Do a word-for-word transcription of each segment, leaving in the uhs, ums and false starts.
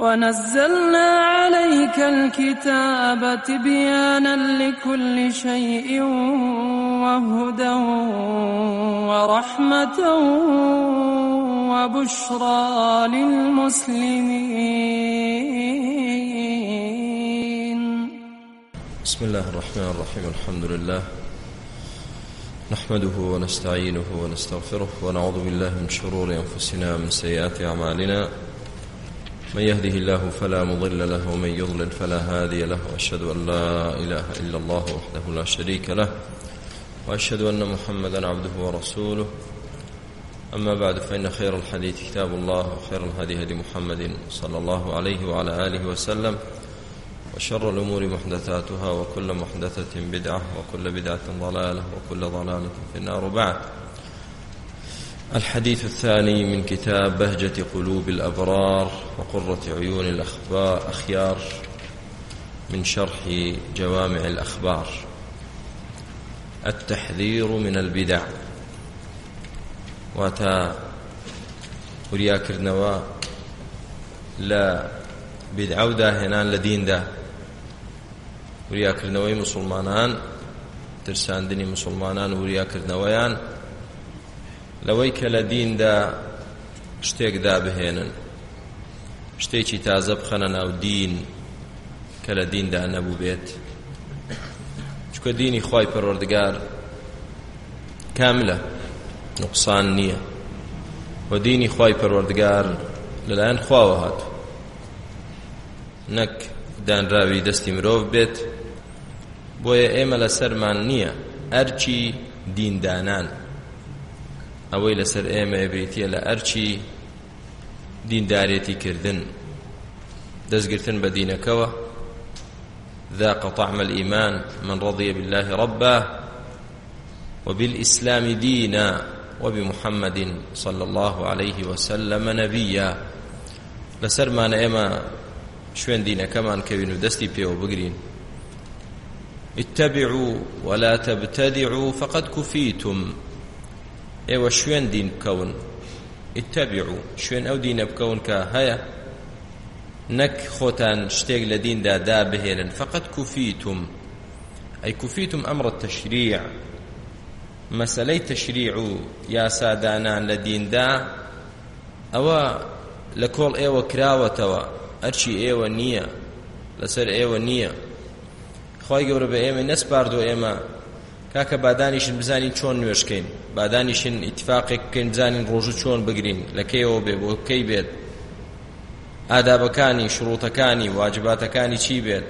ونزلنا عليك الكتاب تبيانا لكل شيء وهدى ورحمة وبشرى للمسلمين. بسم الله الرحمن الرحيم. الحمد لله نحمده ونستعينه ونستغفره ونعوذ بالله من شرور أنفسنا ومن سيئات أعمالنا. من يهده الله فلا مضل له ومن يضلل فلا هادي له، وأشهد أن لا إله إلا الله وحده لا شريك له، وأشهد أن محمدا عبده ورسوله. أما بعد، فإن خير الحديث كتاب الله، وخير الهدي هدي محمد صلى الله عليه وعلى آله وسلم، وشر الأمور محدثاتها، وكل محدثة بدعة، وكل بدعة ضلالة، وكل ضلالة في النار. بعد، الحديث الثاني من كتاب بهجة قلوب الأبرار وقرة عيون الأخيار من شرح جوامع الأخبار، التحذير من البدع. واتا وريا كرنوا لا بدعو داهنان لدين دا، وريا كرنوي مسلمانان ترسان دني مسلمانان وريا كرنويان لەوەی کە لە دیندا شتێک دابهێنن، شتێکی تازە بخەنە ناو دین کە لە دیندا نەبوو بێت. چونکە دینی خوای پەروەردگار کاملە، نوقسان نییە، و دینی خوای پەروەردگار لەلایەن خواوە هاتوو، نەک دانراوی دەستی مرۆڤ بێت. بۆیە ئێمە لەسەرمان نییە ئەرچی دیندانان، ئەوەی لەسەر ئێمە ئەبریتیە لە ئەرچی دیندارێتی کردن، دەستگرتن بە دینەکەوە. ذاق طعم الإيمان من رضي بالله ربا وبالإسلام دينا وبمحمد صلى الله عليه وسلم نبيا. لەسەرمانە ئێمە شوێن دینەکەمان کەوین و دەستی پێوە بگرین. اتبعوا ولا تبتدعوا فقد كفيتم. ئێوە شوێن دین بکەون، اتبعوا شوێن ئەو دینە بکەون کە هەیە، نەک خۆتان شتێک لە دیندا دابهێنن. فقط کوفیتم، ئەی کوفیتم ئەمڕ التەشریع، مەسەلەی تەشریع و یاسادانان لە دیندا ئەوە لە کۆڵ ئێوە کراوەتەوە، ئەرچی ئێوە نییە، لەسەر ئێوە نییە. خۆی گەورە بە ئێمە نەسپاردۆ ئێمە کاکە بادانیشن بزانین چۆن نوێشکەین، بادانیشن ئیتفاقێک بکەین بزانین ڕۆژوو چۆن بگرین، لە کەیەوە بێ، بۆ کەی بێت، ئادابەکانی شروطەکانی واجباتەکانی چی بێت،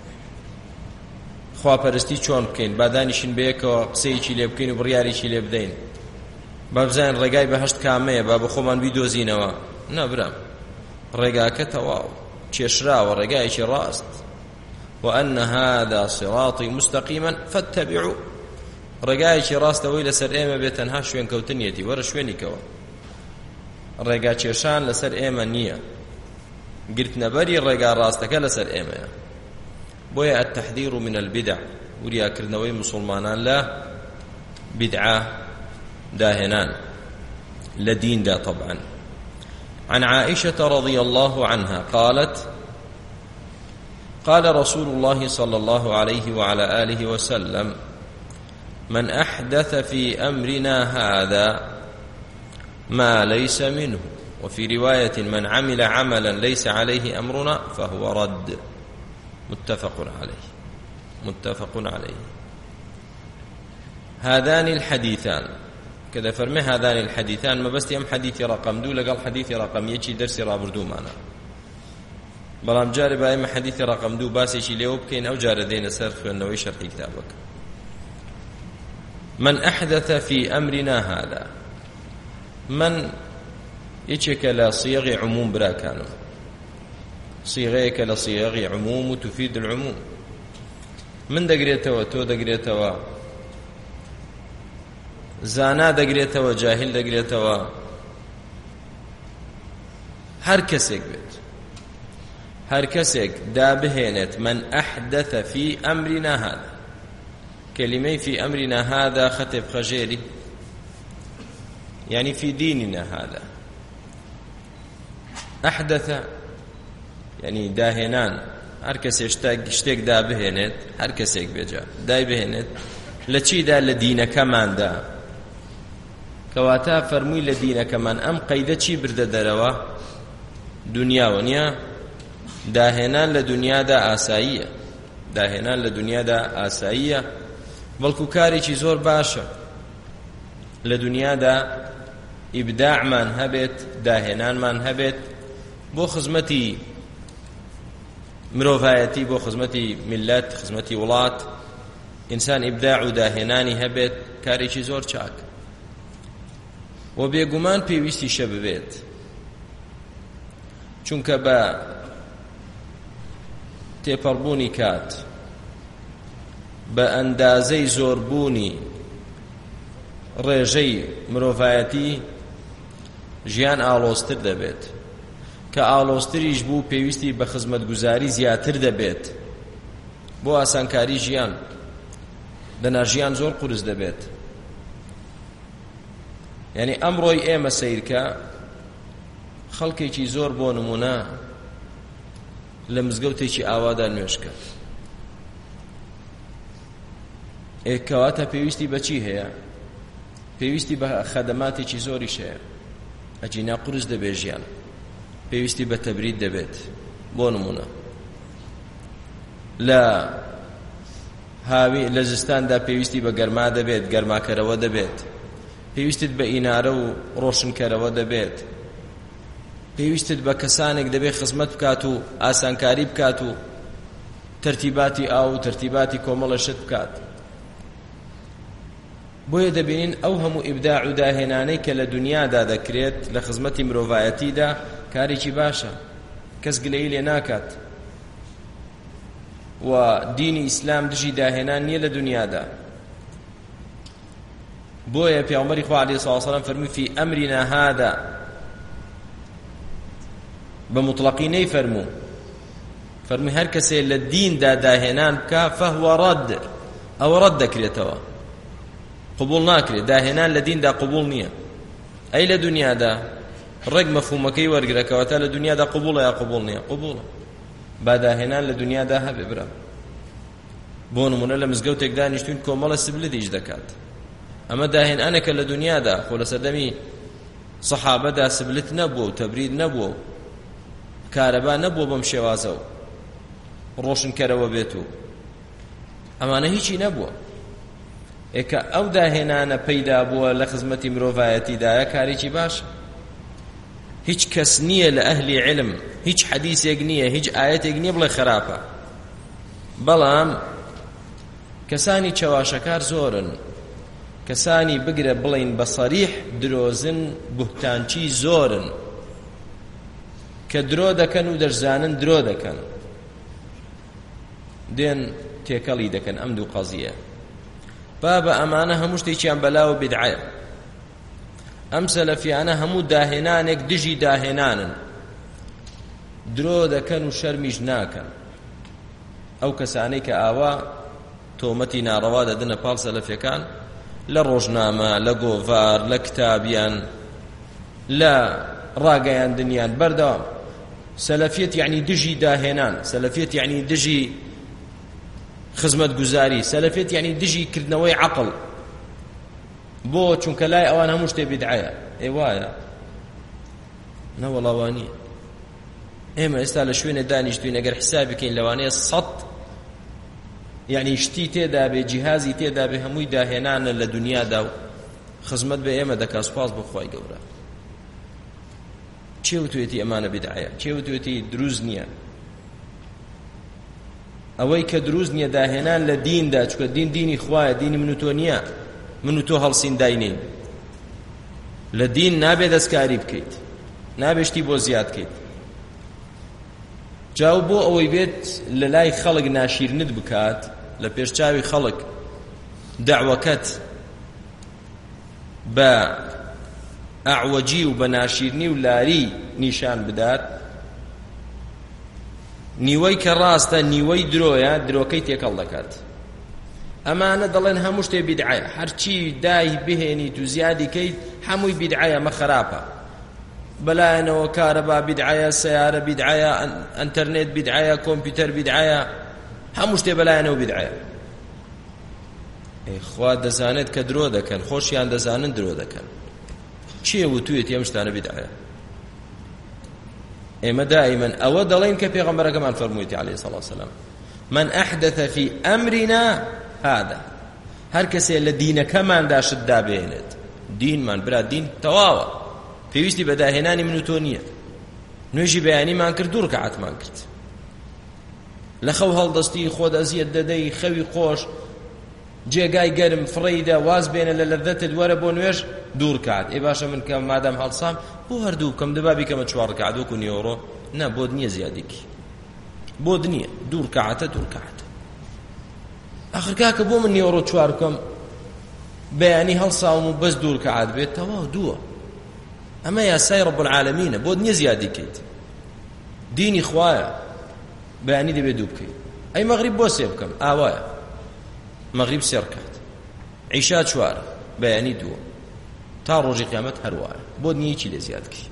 خواپەرستی چۆن بکەین، بادانیشن بەیەکەوە قسەیەکی لێ بکەین و بڕیاریکی لێ بدەین، با بزانین ڕێگای بەهەشت کامەیە، با بە خۆمان بیدۆزینەوە. نەبرام، ڕێگاکە تەواو چێشراوە، ڕێگایەکی ڕاست. وأن هذا صراطي مستقيما فاتبعوا. ڕێگایەکی ڕاستەوەی لەسەر ئێمە بێت، تەنها شوێن کەوتنیەتی، وەرە شوێنیکەوە. ڕێگا کێشان لەسەر ئێمە نییە، گرتنەبەری ڕێگا ڕاستەکە لەسەر ئێمەیە. بۆیە التحذير من البدع، وریاکردنەوەی مسلمانان لە بدعە داهێنان لە دیندا. طبعا عن عائشة رضي الله عنها قالت: قال رسول الله صلى الله عليه وعلى آله وسلم: من أحدث في أمرنا هذا ما ليس منه، وفي رواية: من عمل عملا ليس عليه أمرنا فهو رد. متفق عليه متفق عليه. هذان الحديثان كذا فرمي، هذان الحديثان ما بس يم حديث رقم دو لقال حديث رقم يجي درسي رابردو معنا، بلام جارب أيما حديث رقم دو باسي شي ليو بكين أو جار دين سرخ أنه يشرح كتابك. من أحدث في أمرنا هذا، من يشك لصيغ عموم برا كانوا، صيغيك لصيغ عموم تفيد العموم. من دقريتوا تو دقريتوا، زانا دقريتوا، جاهل دقريتوا، هر کەسێک بێت، هر کەسێک دابهێنێت من أحدث في أمرنا هذا، كلمة في أمرنا هذا خطب خجيري، يعني في ديننا هذا. أحدث یعنی داهێنان هەر کەسێ شتێک دابهێنێت هەر کەسێک بێجا دای بهێنێت لە چیدا لە دینەکەماندا کەواتە فەرمووی لە دینەکەمان ئەم قەیدە چی بردە دەرەوە دنیاوە نییە داهێنان لە دنیادا ئاساییە داهێنان لە دنیادا ئاساییە بەڵکو کارێکی زۆر باشە لە دنیادا ئیبداعمان هەبێت داهێنانمان هەبێت بۆ خزمەتی مرۆڤایەتی بۆ خزمەتی میلەت خزمەتی وڵات ئینسان ئیبداع و داهێنانی هەبێت کارێکی زۆر چاک و بێگومان پێویستیشە ببێت چونکە بە تێپەڕبوونی کات بە ئەندازەی زۆربوونی ڕێژەی مرۆڤایەتی ژیان ئاڵۆزتر دەبێت کە ئاڵۆزتریش بوو پێویستی بە خزمەتگوزاری زیاتر دەبێت بۆ ئاسانکاری ژیان دەنا ژیان زۆر قورس دەبێت یعنی ئەمڕۆی ئێمە سەیرکە خەڵکێکی زۆر بۆ نمونە لە مزگەوتێکی ئاوادا نوێژکە ئێکەواتە پێویستی بەچی هەیە پێویستی بە خەدەماتێکی زۆریش هەیە ئەجینا قورس دەبێ ژیان پێویستی بە تەبرید دەبێت بۆ نمونە لە هاوی لە زستاندا پێویستی بە گەرما دەبێت گەرماکەرەوە دەبێت پێویستت بە ئینارە و ڕۆشنکەرەوە دەبێت پێویستت بە کەسانێک دەبێت خزمەت بکات و ئاسانکاری بکات و تەرتیباتی ئاو و تەرتیباتی کۆمەڵەشت بکات بۆیە دەبینین ئەو هەموو ئیبداع و داهێنانەی کە لە دنیادا دەکرێت لە خزمەتی مرۆڤایەتیدا کارێکی باشە کەس گلەیی لێ ناکات و دینی ئیسلام دژی داهێنان نییە لە دنیادا بۆیە پێغەمبەری خوا عەلەیهی سڵاو وسەلام فەرمووی فی ئەمرینا هذا بە مطلقی نەیفەرموو فەرمووی هەر کەسێ لە دیندا داهێنان بکا فەهوە ڕەد ئەوە ڕەد دەکرێتەوە قبول ناکرێت داهێنان لە دیندا قبول نییە ئەی لە دنیادا ڕێک مەفهومەکەی وەرگرەکەوەتە لە دنیادا قبوڵە یا قبول نییە قبوڵە با داهێنان لە دنیادا هەبێ برا بۆ نمونە لە مزگەوتێک دانیشتوین کۆمەڵە سبلتیش دەکات ئەمە داهێنانێکە لە دنیادا خۆ لە سەردەمی سەحابەدا سبلت نەبووە و تەبرید نەبووە و کارەبا نەبووە بەم شێوازە و ڕۆشنکەرەوە بێت و ئەمانە هیچی نەبووە ئێکە ئەو داهێنانە پەیدا بووە لە خزمەتی مرۆڤایەتیدایە کارێکی باشە هیچ کەس نییە لە ئەهلی علم هیچ حەدیثێک نییە هیچ ئاەتێک نییە بڵێ خراپە بەڵام کەسانی چەواشەکار زۆرن کەسانی بگرە بڵین بە سەریح درۆزن بوهتانچی زۆرن کە درۆ دەکەن و دەشزانن درۆ دەکەن دێن تێکەڵی دەکەن ئەم دوو قەزیە بابە ئەمانە هەموو شتێکیان بەلاوە بیدعەیە ئەم سەلەفیانە هەموو داهێنانێک دژی داهێنانن درۆ دەکەن و شەرمیش ناکەن ئەو کەسانەی کە ئاوا تۆمەتی ناڕەوا دەدنە پاڵ سەلەفیەکان لە ڕۆژنامە لە گۆڤار لە کتابیان لە ڕاگەیاندنیان بەردەوام سەلەفیەت یعنی دژی داهێنان سەلەفیەت یعنی دژی خزمەت گوزاری سەلەفیەت یعنی دژی کردنەوەی عەقڵ بۆ چونکە لای ئەوان هەموو شتێ بیدعەیە ئێ وایە نەوەڵا وا نییە ئێمە ئێستا لە شوێنە دانیشتوین ئەگەر حسابی بکەین لەوانەیە سەد یعنی شتی تێدا بێ جیهازی تێدا بێ هەمووی داهێنانە لە دنیادا و خزمەت بە ئێمە دەکا سوپاس بۆ خوای گەورە چێوتوێتی ئەمانە بیدعەیە چێوتوێتی دروست نییە ئەوەی کە دروست نییە داهێنان لە دیندا چونکە دین دینی خوایە دینی من و تۆ نییە من و تۆ هەڵسین داینین لە دین نابێ دەستکاری بکەیت نابێ شتی بۆ زیاد بکەیت جاو بۆ ئەوەی بێت لە لای خەڵک ناشیرنت بکات لە پێشچاوی خەڵک دەعوەکەت بە ئەعوەجی و بە ناشیرنی و لاری نیشان بدات نیوەی کە ڕاستە نیوەی درۆیە درۆکەی تێکەڵ دەکات ئەمانە دەڵێن هەموو شتێ بیدعەیە هەرچی دای بهێنیت و زیادی کەیت هەمووی بیدعەیە مە خراپە بەلایەنەوە کارەبا بیدعایە، سەیارە بیدعایە، ئەنتەرنێت بیدعایە، کۆمپیوتەر بیدعایە، هەموو شتێ بەلایەنەوە بیدعایە. خوا دەزانێت کە درۆ دەکەن، خۆشیان دەزانن درۆ دەکەن. چییە وتوێت ئەم شتانە بیدعایە؟ ئێمە دائیمەن ئەوە دەڵێن کە پێغەمبەرەکەمان فەرموویەتی عەلەیهی سەڵاتو وەسەلام من ئەحدەث فی ئەمرنا هذا، هەر کەسێ لە دینەکەماندا شت دابێنێت، دینمان برا دین تەواوە، پێویستی بەداهێنانی من و تۆ نییە. نوێژی بەیانیمان کرد، دوو ڕکعەتمان کرد، لە خەو هەڵدەستی خۆت ئەزیەت دەدەی، خەوی خۆش، جێگای گەرم فڕیدا، واز بێنە لە لەذەتت، وەرە بۆ نوێژ، دوو ڕکعەت. ئێ باشە من کە مادام هەڵسام بۆ هەردوو بکەم، دەبا بیکەمە چوار ڕکعەت وەکو نیۆڕۆ. نا، بۆت نییە زیادێکی، بۆت نییە، دوو ڕکعەتە دوو ڕکعەتە. ئاخر کاکە بۆ من نیۆڕۆ چوار بکەم، بەیانی هەڵساوم و بەس دوو ڕکعەت بێت، تەواو دووە. ئەمە یاسای ڕەب العالەمینە، بۆت نییە زیادی بکەیت. دینی خوایە، بەیانی دەبێت دوو بکەیت. ئەی مەغریب بۆ سێ بکەم، ئاوایە، مەغریب سێ ڕکعەت، عیشا چوارە، بەیانی دووە، تا ڕۆژی قیامەت هەروایە، بۆت نییە چی لێ زیاد بکەی.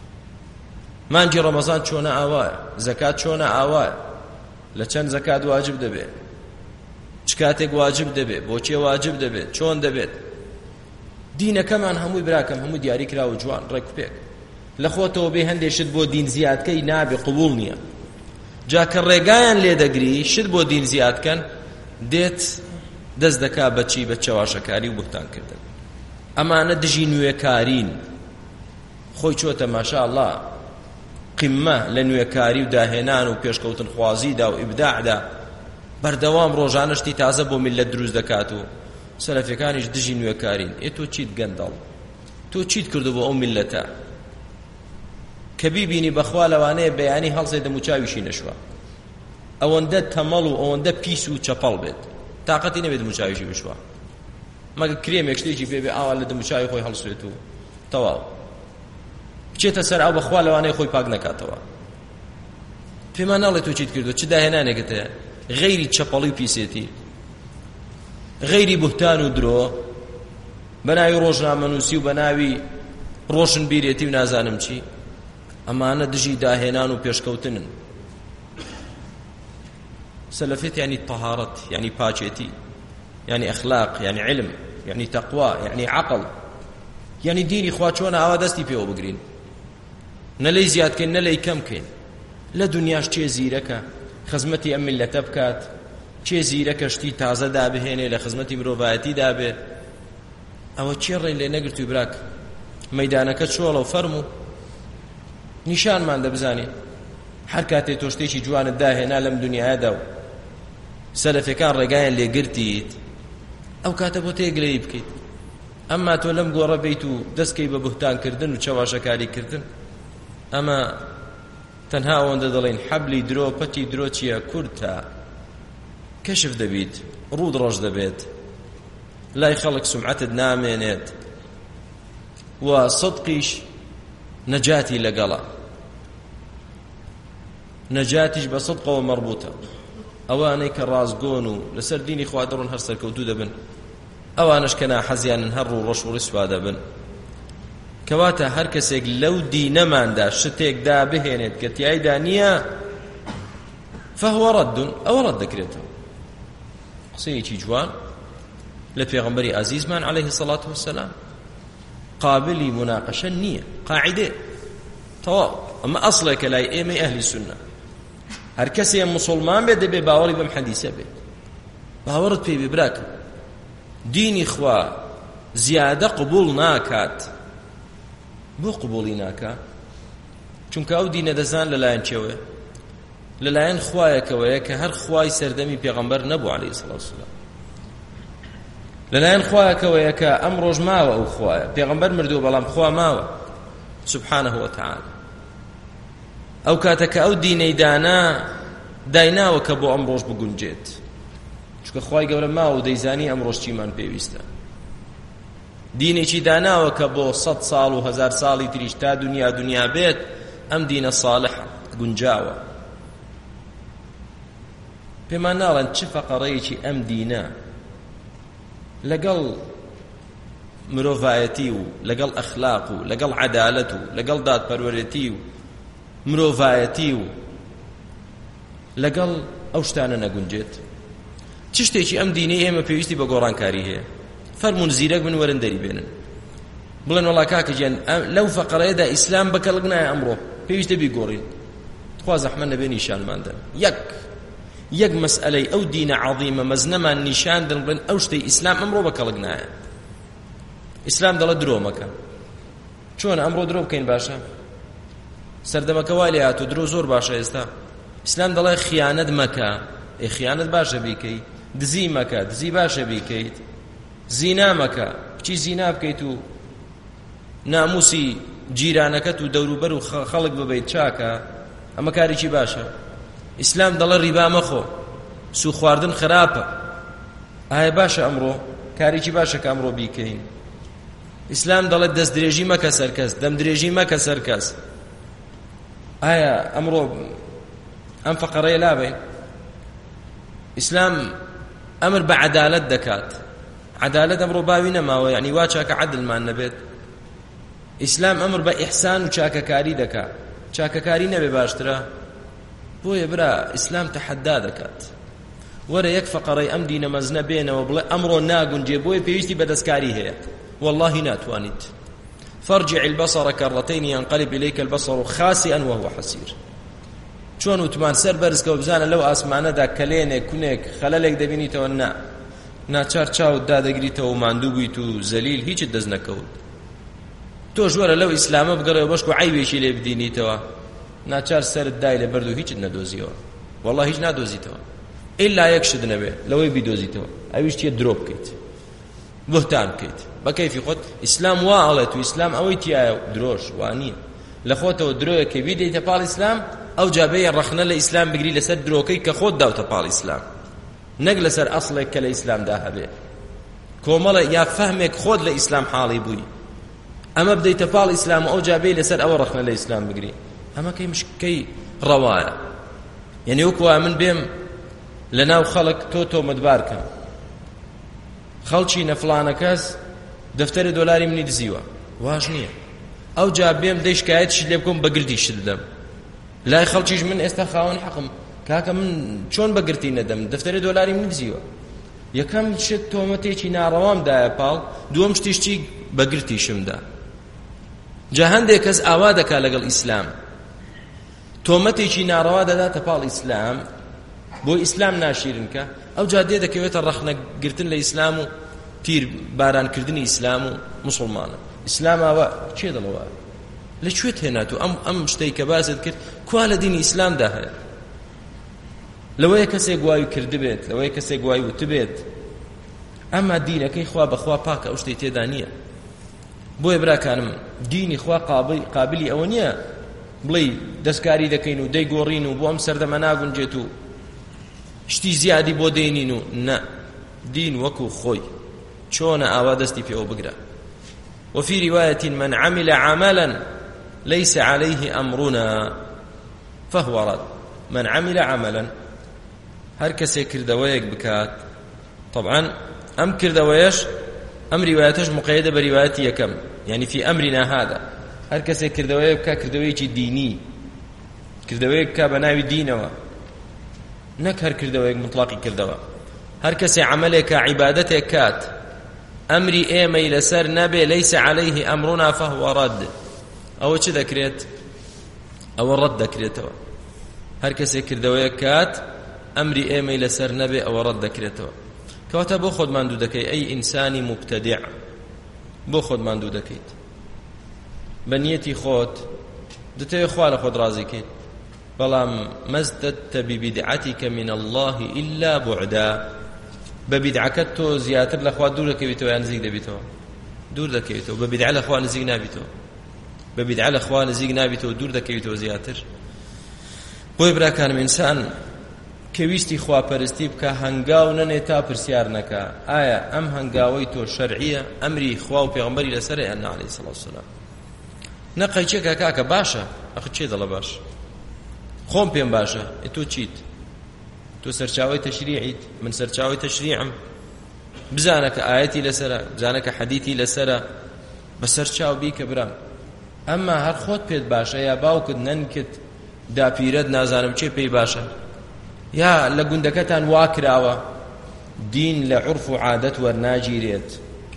مانگی ڕەمەزان چۆنە ئاوایە، زەکات چۆنە ئاوایە، لە چەند زەکات واجب دەبێت، چ کاتێک واجب دەبێت، بۆچێ واجب دەبێت، چۆن دەبێت. دینەکەمان هەمووی براکەم هەمووی دیاری کراوە جوان ڕێک و پێک. لە خۆتەوە بێ هەندێک شت بۆ دین زیادکەی نابێ، قبوڵ نییە. جا کە ڕێگایان لێ دەگری شت بۆ دین زیادکەن، دێت دەست دەکا بەچی بە چاواشەکاری و بوختانکردن. ئەمانە دژی نوێکارین، خۆی چۆتە ماشاءالله قیممە لە نوێکاری و داهێنان و پێشکەوتن خوازیدا و ئیبداعدا، بەردەوام ڕۆژانەشتی تازە بۆ میلەت دروست دەکات و سەلەفیەکانیش دژی نوێکارین. ئێ تۆ چیت گەندەڵ، تۆ چیت کردو بۆ ئەو میلەتە کە بیبینی بەخوا لەوانەیە بەیانی هەڵسێ دەموچاویشی نەشوە، ئەوەندە تەمەڵ و ئەوەندە پیس و چەپەڵ بێت، تااقەتی نەبێت دەموچاویشی بشوە، مەگە کرێمێک شتێکی پێ بێ ئاوا لە دەموچاوی خۆی هەڵسوێت و تەواو بچێتە سەر ئەو بەخوا لەوانەیە خۆی پاک نەکاتەوە. پێمان ناڵێت تۆ چیت کردو، چ داهێنانێکت هەیە غەیری چەپەڵی و پیسێتی، غەیری بوهتان و درۆ، بە ناوی ڕۆژنامەنووسی و بە ناوی ڕۆشنبیرێتی و نازانم چی. ئەمانە دژی داهێنان و پێشکەوتنن. سەلەفێت یعنی تەهارەت، یعنی پاچێتی، یعنی ئەخلاق، یعنی علم، یعنی تەقوا، یعنی عەقڵ، یعنی دینی خوا چۆنە ئاوا دەستی پێوە بگرین، نەلەی زیادکەین نەلەی کەمکەین. لە دنیاش چێ زیرەکە خزمەتی ئەم میلەتە بکات، چێ زیرەکە شتی تازە دابهێنێ لە خزمەتی مرۆڤایەتی دابێ. ئەوە چێ ڕێی لێ نەگرتووی براک؟ مەیدانەکە چۆڵە و فەرموو نیشانمان دەبزانێ. هەر کاتێ تۆ شتێکی جوانت داهێنا لەم دنیادا و سەلەفەکان ڕێگایان لێگرتیت، ئەو کاتە بۆ تێگرەی بکەیت. ئەمما تۆ لەم گۆڕە بیت و دەستکەی بە بوهتانکردن و چەواشەکاریکردن، ئەمە تەنها ئەوەندە دەڵێن حەبلی درۆ پەتی درۆ چییە؟ کورتە، کەشف دەبیت، ڕوود ڕۆژ دەبێت، لای خەڵک سومعەتت نامێنێت، و سەدقیش نەجاتی لەگەڵە، نەجاتیش بە سەدقەوە مەربوطە. ئەوانەی کە ڕازگۆن و لەسەر دینی خوا دەڕۆن هەر سەرکەوتوو دەبن، ئەوانش کە ناحەزیانن هەر ڕوو ڕەش و ڕیسوا دەبن. کەواتە هەر کەسێک لەو دینەماندا شتێک دابهێنێت کە تیایدا نییە، فەهوە ڕەدون، ئەوە ڕەد دەکرێتەوە. قسەیەکی جوان لە پێغەمبەری عەزیزمان عەلەیهی سەڵاتو وەسەلام قابلی مناقەشە نییە، قاعیدێ تەواو. ئەمە ئەسڵێکە لای ئێمەی ئەهلی سوننە. هەر کەسێ موسڵمان بێت دەبێ باوەڕی بەم حەدیسە بێت. باوەڕت پێ بێ براکە، دینی خوا زیادە قبول ناکات. بۆ قبوڵی ناکا؟ چونکە ئەو دینە دەزان لەلایەن چێوەیە؟ لەلایەن خوایەکەوەیە کە هەر خوای سەردەمی پێغەمبەر نەبوو عەلەیهی سەڵاتو وەسەلام. لەلایەن خوایەکەوەیە کە ئەم ڕۆژ ماوە ئەو خوایە، پێغەمبەر مردووە بەڵام خوا ماوە سوبحانەه وتەعالە. ئەو کاتە کە ئەو دینەی دانا دایناوە کە بۆ ئەم ڕۆژ بگونجێت، چونکە خوای گەورە ماوە و دەیزانی ئەم ڕۆژ چیمان پێویستە. دینێکی داناوە کە بۆ سەد ساڵ و هەزار ساڵی تریش تا دنیا دنیا بێت، ئەم دینە ساڵحە گونجاوە. پێمان ناڵێن چ فەقەڕەیەکی ئەم دینە لەگەڵ مرۆڤایەتی و لەگەڵ ئەخلاق و لەگەڵ عەدالەت و لەگەڵ دادپەروەرێتی و مرۆڤایەتی و لەگەڵ ئەو شتانە نەگونجێت. چ شتێکی ئەم دینەی ئێمە پێویستی بە گۆڕانکاری هەیە؟ فەرموون زیرەک بن وەرن دەری بێنن، بڵێن وەڵا کاکە گیان لەو فەقەرەیەدا ئیسلام بەکەڵک نایە ئەمڕۆ پێویستە بیگۆڕین. خوا زەحمەت نەبێ نیشانماندەن یەک یەک مەسئلەی ئەو دینە عەظیمە مەزنەمان نیشاندن بڵێن ئەو شتەی ئیسلام ئەمڕۆ بەکەڵک نایە. ئیسلام دەڵێ درۆ مەکە. چۆن ئەمڕۆ درۆ بکەین باشە؟ سەردەمەکە وا لێ هاتوو درۆ زۆر باشە ئێستا. ئیسلام دەڵێ خیانەت مەکە. ئێ خیانەت باشە بیکەیت، دزی مەکە، دزی باشە بیکەیت، زینا مەکە، بچی زینا بکەیت و ناموسی جیرانەکەت و دەوروبەر و خەڵک ببەیت چاکە، ئەمە کارێکی باشە. ئیسلام دەڵێ ڕیبا مەخۆ، سوو خواردن خراپە. ئایا باشە ئەمڕۆ کارێکی باشە کە ئەمڕۆ بیکەین؟ ئیسلام دەڵێت دەست درێژی مەکە سەر کەس، دەم درێژی مەکە سەر کەس. ئایا ئەمڕۆ ئەم فەقەرەیە لابێ؟ ئیسلام ئەمر بە عەدالەت دەکات. عەدالەت ئەمڕۆ باوی نەماوە، یعنی وا چاکە عەدڵمان نەبێت. ئیسلام ئەمر بە ئیحسان و چاکەکاری دەکات. چاکەکاری نەبێ باشترە؟ بۆیە برا ئیسلام تەحەدا دەکات. وەرە یەک فەقەرەی ئەم دینە مەزنە بێنەوە بڵێ ئەمڕۆ ناگونجێ، بۆیە پێویستی بە دەستکاری هەیە. والله ناتوانیت. فارجع البصر كرتين ينقلب إليك البصر خاسئا وهو حسير. چۆن وتمان سەر بەرزکەوە بزانە لەو ئاسمانەدا کەلێنێک کونێک خەلەلێک دەبینیتەوە، نا ناچار چاوت دادەگریتەوە و ماندوو بوویت و زەلیل هیچت دەست نەکەوت. تۆ ژوەرە لەو ئیسلامە بگەڕێەوە بەشک و عیبێکی لێ بدینیتەوە، ناچار سەرت دای لە بەرد و هیچت نەدۆزیەوە. والله هیچ نادۆزیتەوە ئیلا یەک شت نەبێ لەوەی بیدۆزیتەوە، ئەویش چیە؟ درۆ بکەیت، بهتان بکەیت بە کەیفی خۆت. ئیسلام وا ئەڵێت و ئیسلام ئەوەی تایە درۆش وانییە. لە خۆتەوە درۆیەکە بیدەیتە پاڵ ئیسلام، ئەو جابەیە ڕەخنە لە ئیسلام بگری لەسەر درۆکەی کە خۆت داوتە پاڵ ئیسلام، نەک لەسەر ئەسڵێک کە لە ئیسلامدا هەبێ. کۆمەڵە یا فەهمێک خۆت لە ئیسلام حاڵی بووی، ئەمە بدەیتە پاڵ ئیسلام و ئەو جابەی لەسەر ئەوە ڕەخنە لە ئیسلام بگری، ئەمە کەی مشکەی ڕەوایە. یعنی وەکوە من بێم لە ناو خەڵک تۆ تۆمەتبار کەم، خەڵکی نەفڵانە کەس دەفتەرە دۆلاری منی دزیوە، واش نییە. ئەو جا بێم دەی شکایەتیشت لێ بکەم بەگردیشت دەدەم لای خەڵکیش، من ئێستا خاوەن حەقم، کاکە من چۆن بەگرتی نەدەم، دەفتەرە دۆلاری منی دزیوە. یەکەم شت تۆمەتێکی ناڕەوام دایە پاڵ، دووەم شتیشتی بەگرتیشمدا. جا هەندێک کەس ئاوا دەکا لەگەڵ ئیسلام، تۆمەتێکی ناڕەوا دەداتە پاڵ ئیسلام بۆ ئیسلام ناشیرنکە، ئەو جا دێ دەکەوێتە ڕەخنەگرتن لە ئیسلام و تیر بارانکردنی ئیسلام و موسڵمانە. ئیسلام ئاوا چێ دەڵەوە؟ لەکوێت هێناتوە؟ ئەم ئەم شتەی کە بازت کرد کوا لە دینی ئیسلامدا هەیە؟ لەوەیە کەسێک گوای کردبێت، لەوەیە کەسێک گوای وتبێت، ئەمما دینەکەی خوا بەخوا پاکە، ئەو شتەی تێدا نییە. بۆیە براکانم دینی خوا قابلی ئەوە نییە بڵێ دەستکاری دەکەین و دەیگۆڕین و بۆ ئەم سەردەمە ناگونجێت و شتی زیادی بۆ دێنین و نە، دین وەکو خۆی چۆنە ئاوا دەستی پێوە بگرە. وفي رواية من عمل عملا ليس عليه أمرنا فهو رد. من عمل عملا هر کسی کردوایک بکات، طبعا ام کردوایش ام روايتش مقيدة بروايتي يكم، يعني في أمرنا هذا هر کسی کردوایک بکات کردوایکی دینی، کردوایک بکات بناوی دینەوە، نەک هەر کردوایک مطلقی کردەوە. هەر کەسێ عملێک عیبادەتێک کات ئەمری ئێمەی لەسەر نەبێ لەیس عەلەیه ئەمڕنا فەهوە ڕەد، ئەوە چ دەکرێت؟ ئەوە ڕەد دەکرێتەوە. هەر کەسێک کردەوەیە کات ئەمری ئێمەی لەسەر نەبێ ئەوە ڕەد دەکرێتەوە. کەواتە بۆ خۆت ماندوو دەکەی ئەی ئینسانی مبتەدیع، بۆ خۆت ماندوو دەکەیت بە نیەتی خۆت دەتەوێت خوا لە خۆت ڕازیکەیت، بەڵام مەزدەدتە ببیدعەتیکە من الله ئیلا بوعدا، بە بیدعەکەت تۆ زیاتر لە خوا دوور دەکەویتەوە یان نزیک دەبیتەوە؟ دوور دەکەویتەوە. بە بیدعە لە خوا نزیک نابیتەوە، بە بیدعە لە خوا نزیک نابیتەوە، دوور دەکەویتەوە زیاتر. بۆی براکانم ئینسان کە ویستی خواپەرستی بکە هەنگاو نەنێ تا پرسیار نەکا ئایا ئەم هەنگاوەی تۆ شەرعیە، ئەمری خوا و پێغەمبەری لەسەرە یان نە عەلەیهی سەڵاتو وەسەلام. نەقەیچێکە کاکە باشە، ئەخ چێ دەڵە باش، خۆم پێم باشە، تۆ چیت؟ تۆ سەرچاوەی تەشریعیت، من سەرچاوەی تەشریعم. بزانە کە ئاەتی لەسەرە، بزانە کە حەدیثی لەسەرە، بەسەر چاو بیکە برام. ئەمما هەر خۆت پێت باشە یا باوکت نەنکت داپیرەت نازانم چێ پێی باشە، یا لە گوندەکەتان وا کراوە دین لە عورف و عادەت وەرناگیرێت.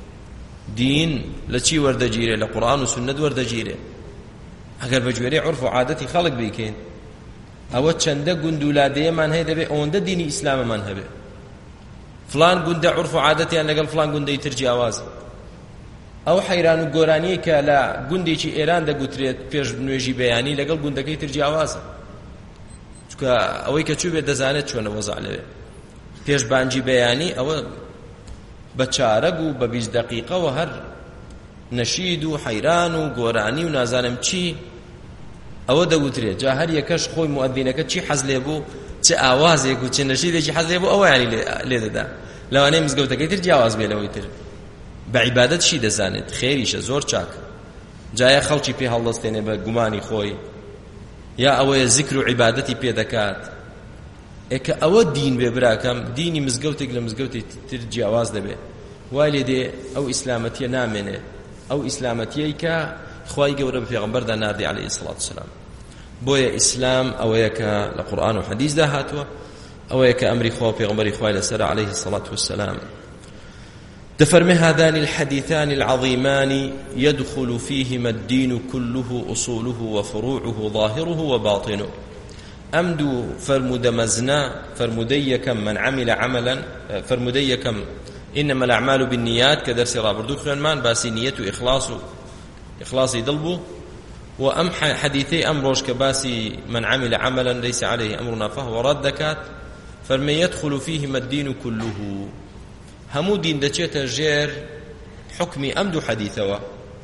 دین لە چی وەردەگیرێت؟ لە قورئان و سنەت وەردەگیرێت. ئەگەر بە گوێرەی عورف و عادەتی خەڵک بیکەین، ئەوە چەندە گوند و لادەیەمان هەیە دەبێت ئەوەندە دینی ئیسلامەمان هەبێ. فلان گوندە عورف و عادەتیان لەگەڵ فلان گوندەی تر جیاوازە. ئەو حەیران و گۆرانیە کە لە گوندێکی ئێران دەگوترێت پێش نوێژی بەیانی لەگەڵ گوندەکەی تر جیاوازە، چونکە ئەوەی کە چوو بێت دەزانێت چۆنە وەزع لەوێ. پێش بانگی بەیانی ئەوە بە چارەگ و بە بیست دەقیقەوە هەر نەشید و حەیران و گۆرانی و نازانم چی ئەوە دەگوترێت. جا هەر یەکەش خۆی مؤەذینەکە چی حەز لێ بوو، چه ئاوازێک و چه نەشیدێکی حەز لێ بوو، ئەوەیانی لێ دەدا. لەوانەیە مزگەوتەکەی تر جیاواز بێ لەوەی تر. بە عیبادەت چی دەزانێت؟ خێریشە، زۆر چاک. جایە خەڵکی پێ هەڵدەستێنێ بە گومانی خۆی، یا ئەوەیە ذکر و عیبادەتی پێ دەکات. ئێکە ئەوە دین بێ براکەم، دینی مزگەوتێک لە مزگەوتی تر جیاواز دەبێ. وای لێ دێ ئەو ئیسلامەتیە نامێنێ، ئەو ئیسلامەتیەی کە خوای گەورە بە پێغەمبەردا ناردی عەلەیهی السەڵاتو وەسەلام. بۆیە ئیسلام ئەوەیە کە لە قورئان و حەدیثدا هاتووە، ئەوەیە کە ئەمری خوا و پێغەمبەری خوای لەسەر عەلەیهی السەڵاتو وەسەلام. دفرمي هذان الحديثان العظيمان يدخل فيهما الدين كله أصوله وفروعه ظاهره وباطنه. أمدو فرمدمزنا فرمديكم من عمل عملا فرمديكم إنما الأعمال بالنيات كدرس رابردو خيانمان باسي نيته إخلاص إخلاص يدلبو. وأم حديثي أمروش كباسي من عمل عملا ليس عليه أمرنا فهو ردكات. فرمي يدخل فيهما الدين كله، همو دين دچێتە ژێر حكمي أمدو حديثه،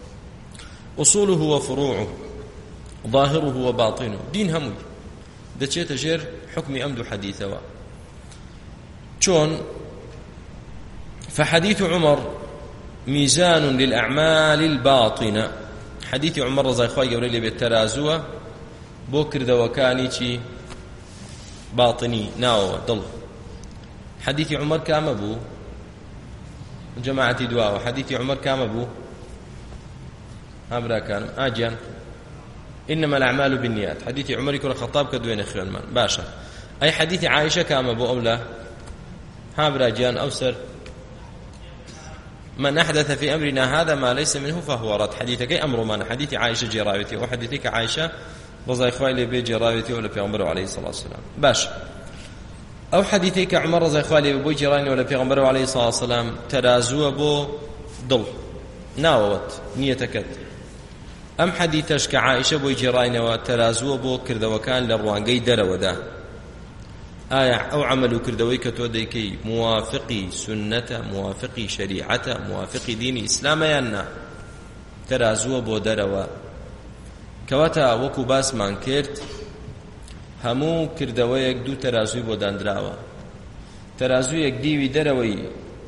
أصوله وفروعه ظاهره وباطنه. دين همو دچێتە ژێر حكمي أمدو حديثه. چون فحديث عمر ميزان للأعمال الباطنة. حديث عمر رضي الله عنه لي بالترازوة بوكر دوكاني چي باطني ناو ضل. حديث عمر كام أبو جماعة دواء. وحديث عمر كام أبو أبرا كان آجيان إنما الأعمال بالنيات. حديث عمر يكون خطاب كدوين خير من باشا. أي حديث عائشة كام أبو أولى هابرا جان أوسر من أحدث في أمرنا هذا ما ليس منه فهو رد. حديثك أمر من حديث عائشة جراوتي وحديثك عائشة رضي الله عنها بي جراوتي ولا في عمره عليه الصلاة والسلام باش. أو حديثك عمر رضي الله عنه بو جيراني ولا في عمره عليه الصلاة والسلام ترازوا بو ضل ناوت نيتكت. أم حديثش كعائشة بو جيراني وترازوا بو كردوكان لروانقي درودا آية أو عملوا كردوي كتوديكي موافقي سنة موافقي شريعة موافقي دين إسلام يانا ترازوا بو دروا كواتا وكو باس من كرت همو كردويك دو ترازوي بو داندراوا. ترازويك ديوي دروي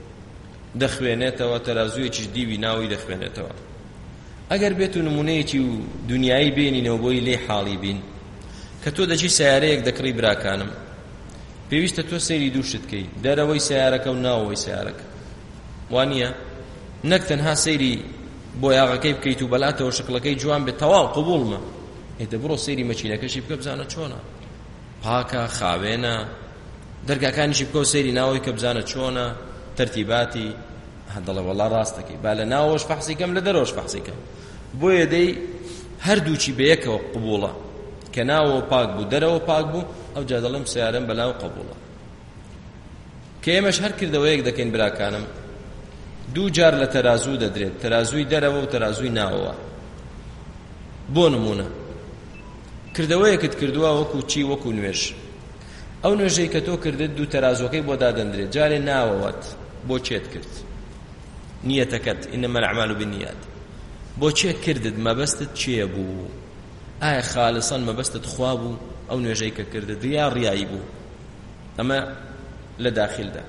دخوينيتوا ترازويك ديوي ناوي دخوينيتوا. اگر بيتو نمونيتي دنياي بيني بوي لي حالي بين كتو دجي سياريك دكري براكانم پێویستە تۆ سەیری دووشت کەی دەرەوەی سیارەکە و ناوەوەی سیارەکە وانە نەک تەنها سەیری بۆ یاغەکەی بکەیت و بەلاتەوە شکڵەکەی جوان بێت تەواو قبوڵمە ئێدە بڕۆ سەیری مەچینەکەشی بکە بزانە چۆنە پاکە خاوێنە دەرگاکانیشی بکە و سەیری ناوەی کە بزانە چۆنە تەرتیباتی هەندڵە وەڵا ڕاستەکەی با لە ناوەش فەحسی کەم لە دەرەوەش فەحسی کەم بۆیە دەی هەردووچی بەیەکەوە قبوڵە کە ناوەوە پاک بوو دەرەوە پاک بوو ئەو جا دەڵێم سیارەم بەلاو قبوڵە. کە ئێمەش هەر کردەوەیەک دەکەین براکانم دوو جار لە تەرازوو دەدرێت تەرازووی دەرەوە و تەرازووی ناوەوە. بۆ نمونە کردەوەیەکت کردووە وەکو چی وەکو نوێژ ئەو نوێژەی کە تۆ کردت دوو تەرازوەکەی بۆ دادەندرێت جارێ ناوەوەت بۆ چێت کرد نیەتەکەت إنما الأعمال بالنيات بۆ چێت کردت مەبەستت چێ بوو ئایا خالصان مەبەستت خوا بوو ئەو نوێژەی کە کردت یا ڕیایی بوو ئەمە لە داخلدا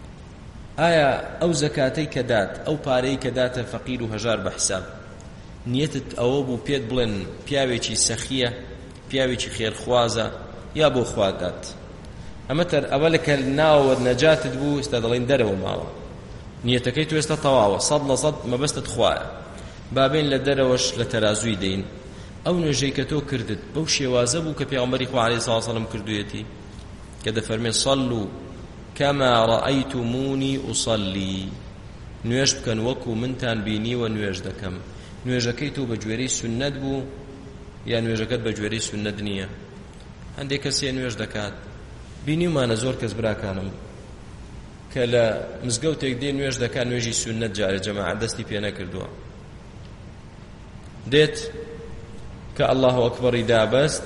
ئایا ئەو زەکاتەی کە دات ئەو پارەی کە داتە فەقیر و هەژار بە حساب نیەتت ئەوە بوو پێت بڵێن پیاوێکی سەخیە پیاوێکی خێرخوازە یا بۆ خوا دات ئەمە تەر ئەوە لە کە ناوەوە نەجاتت بوو ئێستا دەڵێن دەرەوە ماوە نیەتەکەی تو ئێستا تەواوە سەد لە سەد مەبەستت خوایە بابێن لە دەرەوەش لە تەرازووی دەین ئەو نوێژەی کە تۆ کردت بەو شێوازە بوو کە پێغەمبەری خوا عەلەیهی سەڵاتو وسەلام کردوویەتی کە دەفەرمێ صەلوا کەما ڕەئەیتمونی ئوصەلی نوێژ بکەن وەکو منتان بینیوە نوێژ دەکەم نوێژەکەی تۆ بە گوێرەی سوننەت بوو یا نوێژەکەت بە گوێرەی سوننەت نییە هەندێک کەسێ نوێژ دەکات بینیمانە زۆر کەس براکانم کە لە مزگەوتێک دێ نوێژ دەکات نوێژی سوننەت جارێ جەماعەت دەستی پێ نەکردووە دێت کە ئەڵڵاهو ئەکبەری دابەست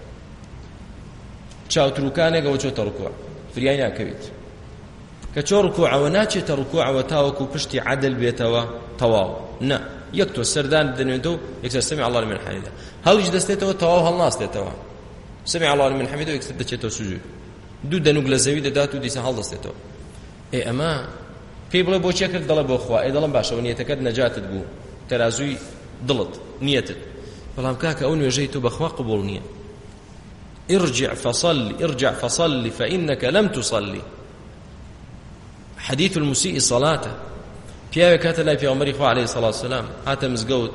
چاوتروکانێکەوە چۆتە ڕوکوع فریای ناکەوێت کە چۆ ڕوکوعەوە ناچێتە ڕوکوعەوە تاوەکو پشتی عەدل بێتەوە تەواو نا یەک تۆ سەردان دەنوێتەوە یەکسەر سەمیع الله لمن حەمیدە هەڵیش دەستێتەوە تەواو هەڵناستێتەوە سەمیع الله لمن حەمیدە و یەکسەر دەچێتەوە سوجود دوو دەنوک لە زەوی دەدات و دیسان هەڵدەستێتەوە ئێ ئەمە پێی بڵێ بۆچی کرد دەڵێ بۆ خوا ئێ دەڵێم باشەوە نیەتەکەت نەجاتت بوو تەرازووی دڵت نیەتت بەڵام کاکە ئەو نوێژەی تۆ بەخوا قبوڵ نییە ارجع فصلي ارجع فصلي فإنك لم تصلي حديث المسيء صلاته پیاوێک کاتە لای پێغەمبەری خوا عەلەیهی سەڵاتو وسەلام هاتە مزگەوت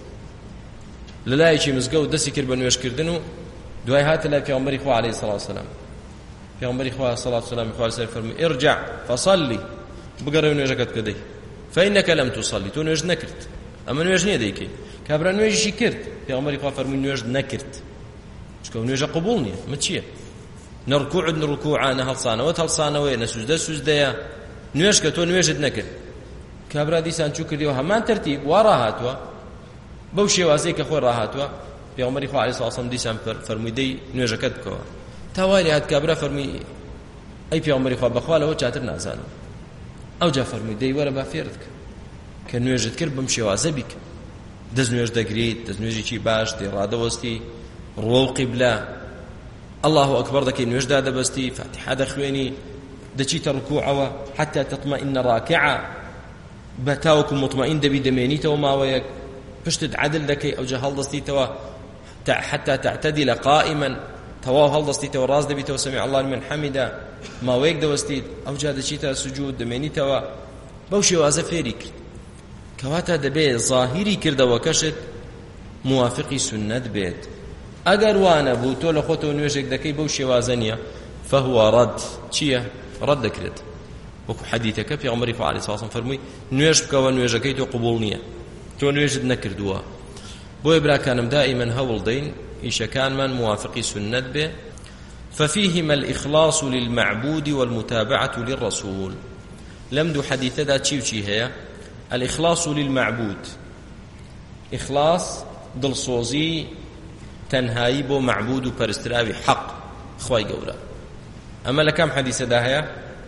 لەلایەکی مزگەوت دەستی کرد بە نوێژکردن و دوای هاتە لای پێغەمبەری خوا عەلەیهی سەڵاتو وسەلام پێغەمبەری خوا سەڵاتو وسەلامی خوا لەسەر فەرمووی ارجع فصلي بگەڕێ نوێژەکەت کە دەی فإنك لم تصلي تۆ نوێژ نەکرد ئەمە نوێژ نییە دەیکەی کابرا نوێژیشی کرد پێغەمبەری خوا فەرمووی نوێژ نەکرد چکە نوێژە قبوڵ نییە مە چییە نە ڕکوعت نە ڕکوعە نە هەڵسانەوەت هەڵسانەوەیە نە سوجدە سوجدەیە نوێژ کە تۆ نوێژت نەکرد کابرا دیسان چوو کردیەوە هەمان تەرتیب وا ڕاهاتووە بەو شێوازەی کە خۆی ڕاهاتووە پێغەمبەری خوا عەلەیهی سەڵاتو وسەلام دیسان فەرمووی دەی نوێژەکەت بکەوە تاوای لێ هات کابرا فەرمووی ئەی پێغەمبەری خوا بەخوا لەوە چاتر نازانم ئەوجا فەرمووی دەی وەرە با فێرت کە کە نوێژت کرد بەم شێوازە بیکە دەست نوێژ دەگریت دەست نوێژێکی باش دێ ڕادەوەستی ڕوە و قیبلە الله ئەکبەر دەکەی نوێژدا دەبەستی فاتحە دەخوێنی دەچیتە ڕکوعەوە حتى تطمئن راكعا بەتاوەکو مطمئن دەبی دەمێنیتەوە ماوەیەک پشتت عەدل دەکەی ئەوجا هەڵدەستیتەوە حتى تعتدل قائما تەواو هەڵدەستیتەوە ڕاست دەبیتەوە سەمیع الله لمن حەمیدە ماوەیەک دەوەستیت ئەوجا دەچیتە سوجود دەمێنیتەوە بەو شێوازە فێری کرد کەواتە دەبێت ظاهیری کردەوەکەشت موافقی سنت بێت ئەگەر وانە بوو تۆ لە خۆتەوە نوێژێک دەکەی بەو شێوازە نییە فهو ڕەد چییە ڕەد دەکرێت وەکو حەدیثەکە پێغەمبەری خوا عەلەیهی سەڵاتو وسەلام فەرمووی نوێژ بکەوە نوێژەکەی تۆ قبوڵ نییە تۆ نوێژت نەکردووە بۆیە براکانم دائیمەن هەوڵ دەین ئیشەکانمان موافقی سنت بێ ففيهما الإخلاص للمعبود والمتابعة للرسول لم دو حديثة دا چی و چی هەیە الإخلاص للمعبود إخلاص دڵسۆزی تەنهایی بۆ معبود و پەرستراوی حەق خوای گەورە ئەمە لە کام حەدیثەدا هەیە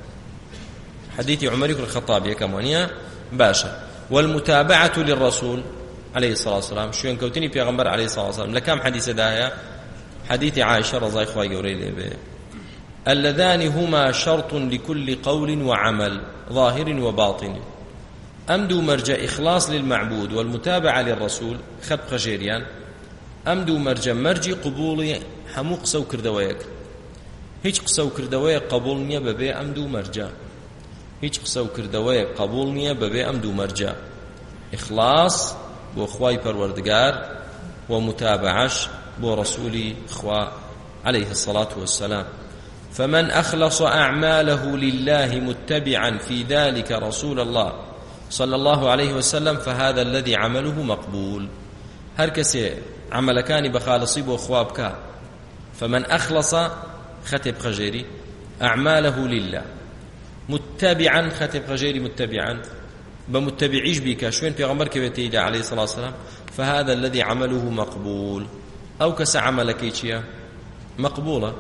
حديث عمر بن الخطاب يكمانيا باشا والمتابعة للرسول عليه الصلاة والسلام شو ينكوتني بيغمبر عليه الصلاة والسلام لكم حديث داهية حديث عائشة رضي الله عنها اللذان هما شرط لكل قول وعمل ظاهر وباطن أمدو مرجع إخلاص للمعبود والمتابعة للرسول خب خجيريان أمدو مرجع مرجع قبول حمو قسو كردويك هيج قسو كردويك قبول نيا ببي أمدو مرجع هیچ قسە و کردەوەیە قبول نییە بەبێ ئەم دوو مەرجە ئیخلاص بۆ خوای پەروەردگار و متابعەش بۆ ڕەسوولی خوا عليه الصلاة والسلام فمن أخلص أعماله لله متبعا في ذلك رسول الله صلى الله عليه وسلم فهذا الذي عمله مقبول هر کەسێ عملەکانی بەخالصی بۆ خوا بکات فمن أخلص ختب خجيري أعماله لله متبعا خطب غير متبعا بمتبعيش بك شوين پیغمبر كويتي عليه الصلاة والسلام فهذا الذي عمله مقبول أو كس عملك يشيا مقبولة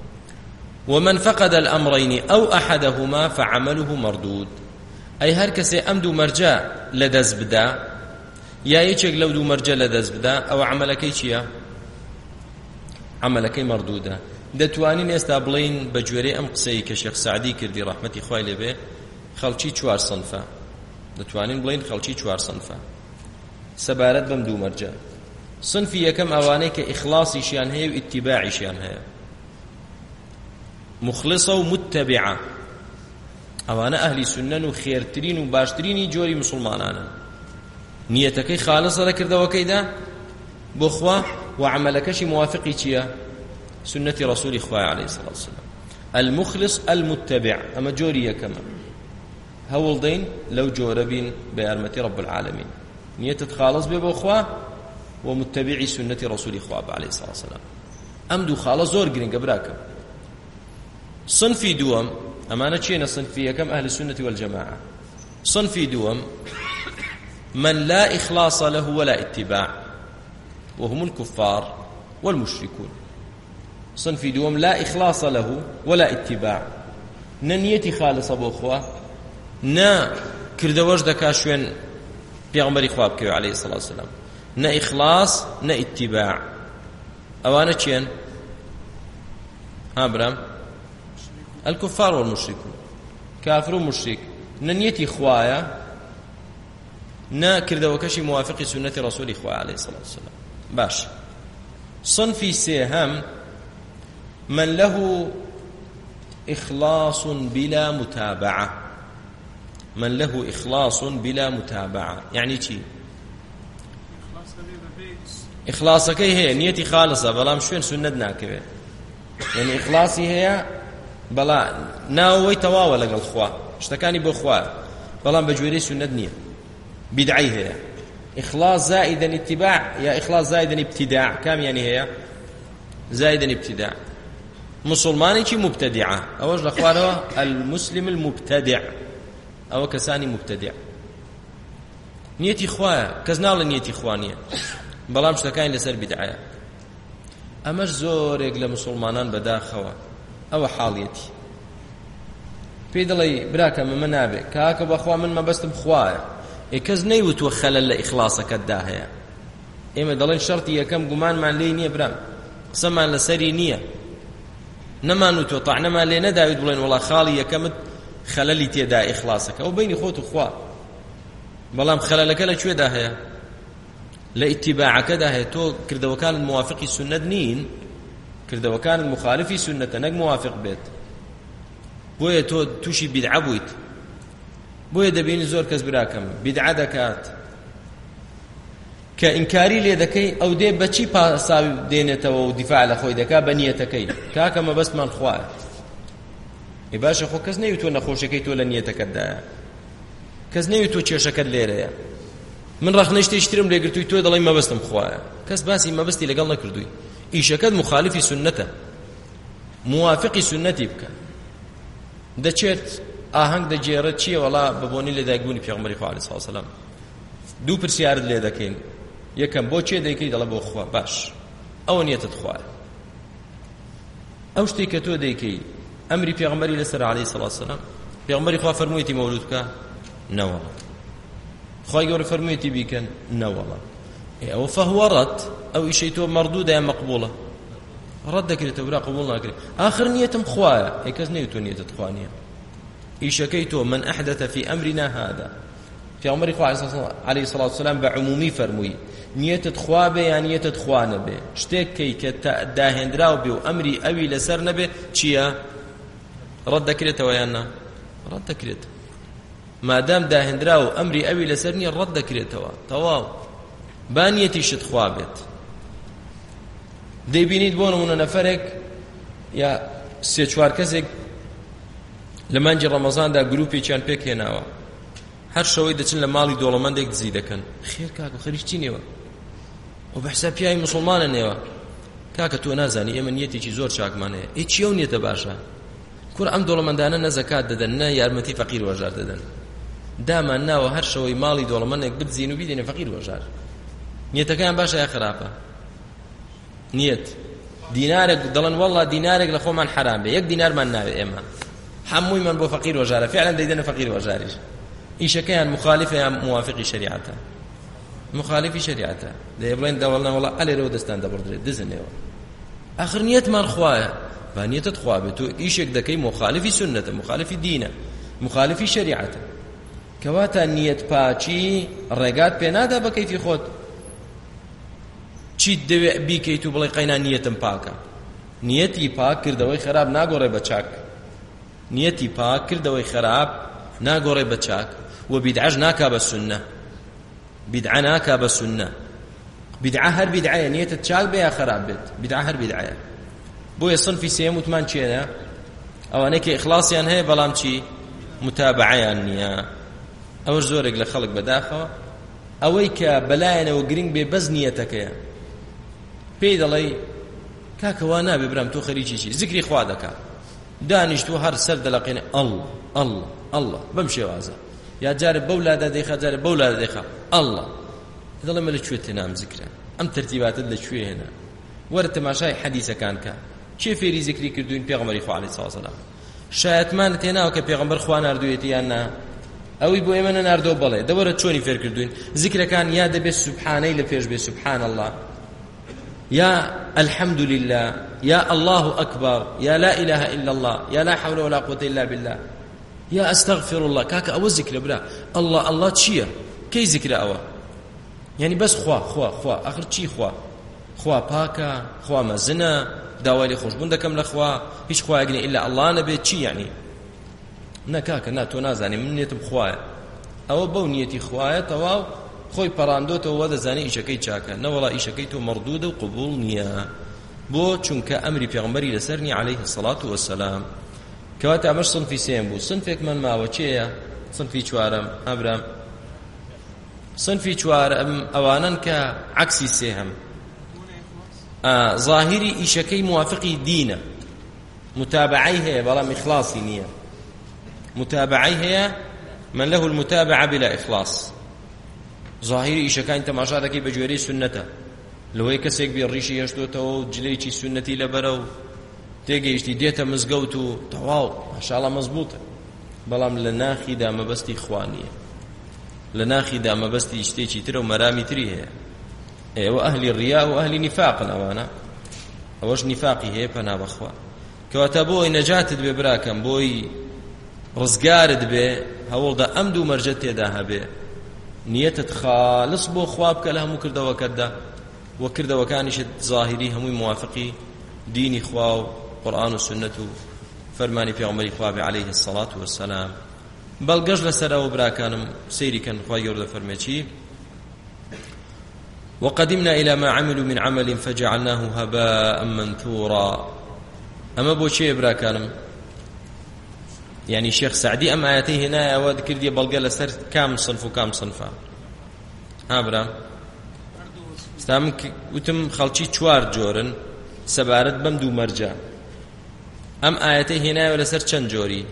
ومن فقد الأمرين أو أحدهما فعمله مردود أي هر كسي أمدو مرجع لدز بدا يا يشك لو دو مرجع لدز بدا أو عملك يشيا عملك مردودة دەتوانین ئێستا بڵین بە گوێرەی ئەم قسەی کە شێخ سعدی کردی ڕەحمەتی خوای لێبێ خەڵکی چوار سەنفە دەتوانین بڵین خەڵکی چوار سەنفە سەبارەت بەم دوو مەرجە سنفی یەکەم ئەوانەی کە ئیخلاسیشیان هەیە و ئیتیباعیشیان هەیە مخلصە و متەبعە ئەوانە ئەهلی سونەن و خێرترین و باشترینی جۆری مسلمانانن نیەتەکەی خالصە لە کردەوەکەیدا بۆ خوا و عملەکەشی موافقی چییە سنەتی ڕەسوولی خوای عەلەیهی سەڵاتو وەسەلام المخلص المتبع ئەمە جۆری یەکەمە هەوڵ دەین لەو جۆرە بین بە یارمەتی رب العالمین نیەتت خالص بێ بۆ خوا و متبعی سنەتی ڕەسوولی خوا بە عەلەیهی سەڵاتو وەسەلام ئەم دوو خاڵە زۆر گرنگە براکەم صنفی دووەم ئەمانە چێنە صنفی یەکەم ئەهل السنة والجماعة صنفی دووەم من لا إخلاص له ولا اتباع وهم الكفار والمشركون صنفي دوم لا إخلاص له ولا اتباع ننيتي خالصة بأخوة نا كردوش دكا شوين بيغمبري خوابك عليه الصلاة والسلام نا إخلاص نا اتباع أوانا چين ها برام الكفار والمشركون كافر ومشرك ننيتي خوايا نا كردوكشي موافق سنة رسول إخوة عليه الصلاة والسلام باش صنفي سيهم من له إخلاص بلا متابعة من له إخلاص بلا متابعة يعني چي إخلاصك هي نيتي خالصة بلا مشوين سنة ناكبه يعني إخلاصي هي بلا ناوي تواوى لقى الخواه اشتكاني بأخواه بلا بجويري سنة نية بدعي هي إخلاص زائدا اتباع يا إخلاص زائدا ابتداع كم يعني هي زائدا ابتداع مسلماني كي مبتدعة أوج الأخوان المسلم المبتدع أو كساني مبتدع نيتي خواه كزنال نيتي خوانية بلام شتكاين لسر بدعاية أمش زورك لمسلمانان بداخوا أو حاليتي في دلي براكا من منابع كاكا بأخوة من ما بستم خواه كز نيوت وخلل لإخلاصك الداهية إما دلين شرطي يكم قمان مع لي نية برام قسما لسري نية نما نتوطع نما لي نداود بلين والله خالي يكمت خللي تيدا إخلاصك أو بيني خوت أخوة بلام خللك لشوي داهية لاتباعك داهية تو كرد وكان الموافقي سنة نين كرد وكان المخالفي سنة نق موافق بيت بوية تو توشي بدعة بويت بوية دبين زور كز براكم بدعة دكات كإنكاري لي دكي أو دي بچي باساوي دينته ودفاع لخوي دكا بنيتكي كاكا ما بس من خواه إباشا خو كز نيوتو نخوشكي تو لنيتك الدايا كز نيوتو تشيشك الليرة من رخ نشتي اشترم لي قلتوي تو دلي ما بس مخواه كز باسي ما بستي لقلنا كردوي إيشكد مخالفي سنته موافقي سنتي بك دچێت ئاهەنگ دەگێڕێت چییە وەڵا بەبوونی لە دایکبوونی پێغەمبەری خوا عەلەیهی سەڵاتو وەسەلام دوو پرسیارت لێ دەکەین یەکەم بۆ چێ دەیکەی دەڵێ بۆ خوا باش ئەوە نیەتت خوایە ئەو شتێک کە تۆ دەیکەی ئەمری پێغەمبەری لەسەر عەلەیهی سەڵاتو وەسەلام پێغەمبەری خوا فەرموویەتی مەولود بکە نەوەڵا خوای گەورە فەرموویەتی بیکەن نەوەڵا ئەوە فەهوە ڕەد ئەو ئیشەی تۆ مەردوودە یان مەقبوڵە ڕەد دەکرێتەوە برا قبوڵ ناکرێت ئاخر نیەتم خوایە هیچ کەس نەیوتۆ نیەتت خوا نییە ئیشەکەی تۆ من أحدث في أمرنا هذا پێغەمبەری خوا عەلەیهی سەڵاتو وەسەلام بە عمومی فەرمووی نیەتت خوا بێ یان نیەتت خوا نەبێ شتێکەی کە داهێنراو بێ و ئەمری ئەوی لەسەر نەبێ چییە ڕەد دەکرێتەوە یان نا ڕەد دەکرێت مادام داهێنراو ئەمری ئەوی لەسەر نییە ڕەد دەکرێتەوە تەواو با نیەتیشت خوا بێت دەیبینیت بۆ نمونە نەفەرێک یا سێ چوار کەسێک لە مانگی ڕەمەزاندا گروپێکیان پێک هێناوە هەر شەوەی دەچن لە ماڵی دۆڵەمەندێک دزی دەکەن خێر کاکە خەریک چی نێوە و بەحسا پیاوی موسڵمانە نێوە کاکە تۆ نازانی ئێمە نیەتێکی زۆر چاکمان هەیە ئێ چییە و نیەتە باشە کوڕ ئەم دۆڵەمەندانە نە زەکات دەدەن نە یارمەتی فەقیر وەژار دەدەن دامان ناوە هەر شەوەی ماڵی دۆڵەمەندێک بدزین و بیدێنێ فەقیر وەژار نیەتەکەیان باشە یا خراپە نیەت دینارێک دەڵێن وەڵڵا دینارێک لە خۆمان حرام بێ یەک دینارمان ناوێ ئێمە هەموویمان بۆ فەقیر وەژارە فعلا دەیدەنە فەقیر وەژاریش ئیشەکەیان مخالفە یان موافقی شریعەتە مخالفی شریعەتە دەیە بڵێن دەوڵنا وەڵا ئەلێرەوە دەستان دەبڕدرێت دزنێەوە ئاخر نیەتمان خوایە با نیەتت خوا بێت تۆ ئیشێک دەکەی مخالفی سنەتە مخالفی دینە مخالفی شریعەتە کەواتە نیەت پاچی ڕێگات پێ نادا بە کەیفی خۆت چیت دەوێ بیکەیت و بڵێ قەینا نیەتم پاکە نیەتی پاک کردەوەی خراپ ناگۆڕێ بە چاک نیەتی پاک کردەوەی خراپ ناگۆڕێ بە چاک و بیدعەش ناکا بە سوننە بیدعە ناکا بە سوننە بیدعە هەر بیدعەیە نیەتت چاک بێ یا خراپ بێت بیدعە هەر بیدعەیە بۆیە صنفی سێم وتمان چێنە ئەوانەی کە ئیخلاسیان هەیە بەڵام چی متابعەیان نییە ئەوەش زۆرێک لە خەڵک بەداخەوە ئەوەی کە بەلایەنەوە گرنگ بێ بەز نیەتەکەیە پێی دەڵێ کاکەوا نابێ برام تۆ خەریکی چی زیکری خوا دەکات دانیشتووە هەر سەر دەڵەقێنێ ئەڵڵ ئەڵڵ ئەڵڵ بەم شێوازە یا جارە بەو لادە دەیخا جارە بەو لادە دەیخا ئەڵڵ دەڵێ مە لەکوێ تێنام زیکرە ئەم تەرتیباتت لەکوێ هێنا وەرە تەماشای حەدیسەکان کە چێ فێری زیکری کردوین پێغەمبەری خوا عەلەیهی سڵاتو وسەلام شایەتمان تێناوە کە پێغەمبەر خوا ناردوویەتی یان نا ئەوی بۆ ئێمە نەناردۆ بەڵێ دەوەرە چۆنی فێر کردوین زیکرەکان یا دەبێت سوبحانەی لە پێش بێ سوبحان الله يا الحمد لله يا الله أكبر يا لا إله إلا الله يا لا حول ولا قوة إلا بالله يا أستغفر الله كاك أو ذكر بلا الله الله تشيا كي ذكر أوا يعني بس خوا خوا خوا آخر تشي خوا خوا باكا خوا مزنا داوالي خوش بندكم لخوا هيش خوا يقني إلا الله نبي تشي يعني نا كاك نا تو نازاني من نيتم خوا أو بو نيتي خوا تواو خۆی پەڕاندۆتەوە وە دەزانێ ئیشەکەی چاکە نەوەڵا ئیشەکەی تۆ مەردوودە و قبوڵ نییە بۆ چونکە ئەمری پێغەمبەری لەسەر نی عەلەیهی سەڵاتو وەسەلام کەواتە ئەمەش سنفی سێم بوو سنفێکمان ماوە چێیە سنفی چوارەم ئابرام سنفی چوارەم ئەوانن کە عەکسی سێهەم ظاهری ئیشەکەی موافقی دینە متابعەی هەیە بەڵام ئیخلاصی نییە متابعەی هەیە من له المتابعة بلا إخلاص ظاهری ئیشەکانی تەماشا دەکەی بە گوێرەی سوننەتە لەوەی کەسێک بێ ڕیشی هێشتۆتەوە و جلەیەکی سوننەتی لەبەرە و تێگەیشتی دێتە مزگەوت و تەواو ماشاءڵڵا مەزبوطە بەڵام لە ناخیدا مەبەستی خوا نییە لە ناخیدا مەبەستی شتێکی ترە و مەرامی تری هەیە ئێوە ئەهلی ڕیا و ئەهلی نیفاقن ئەوانە ئەوەش نیفاقی هەیە پەنا بەخوا کەواتە بۆی نەجاتت بێ براکەم بۆی ڕزگارت بێ هەوڵدا ئەم دوو مەرجە تێدا هەبێ نیەتت خالص بۆ خوا بکە لە هەموو کردەوەکەتدا وە کردەوەکانیشت ظاهری هەمووی موافقی دینی خوا و قورئان و سنەت و فەرمانی پێغەمبەری خوا بێ عەلەیهی سەڵاتو وەسەلام بەڵگەش لەسەرەوە براکانم سەیری کەن خوای گەورە فەرمێ چی وقدمنا إلى ما عملوا من عمل فجعلناه هباء منثورا أما بۆ چێ براکانم يعني شيخ سعدي أم آياتي هنا أود كردي بلغة لسر كام صنف وكام صنفا ها برام استامك وتم خلشي چوار جورن سبارت بمدو مرجع أم آياتي هنا ولسر چند جوري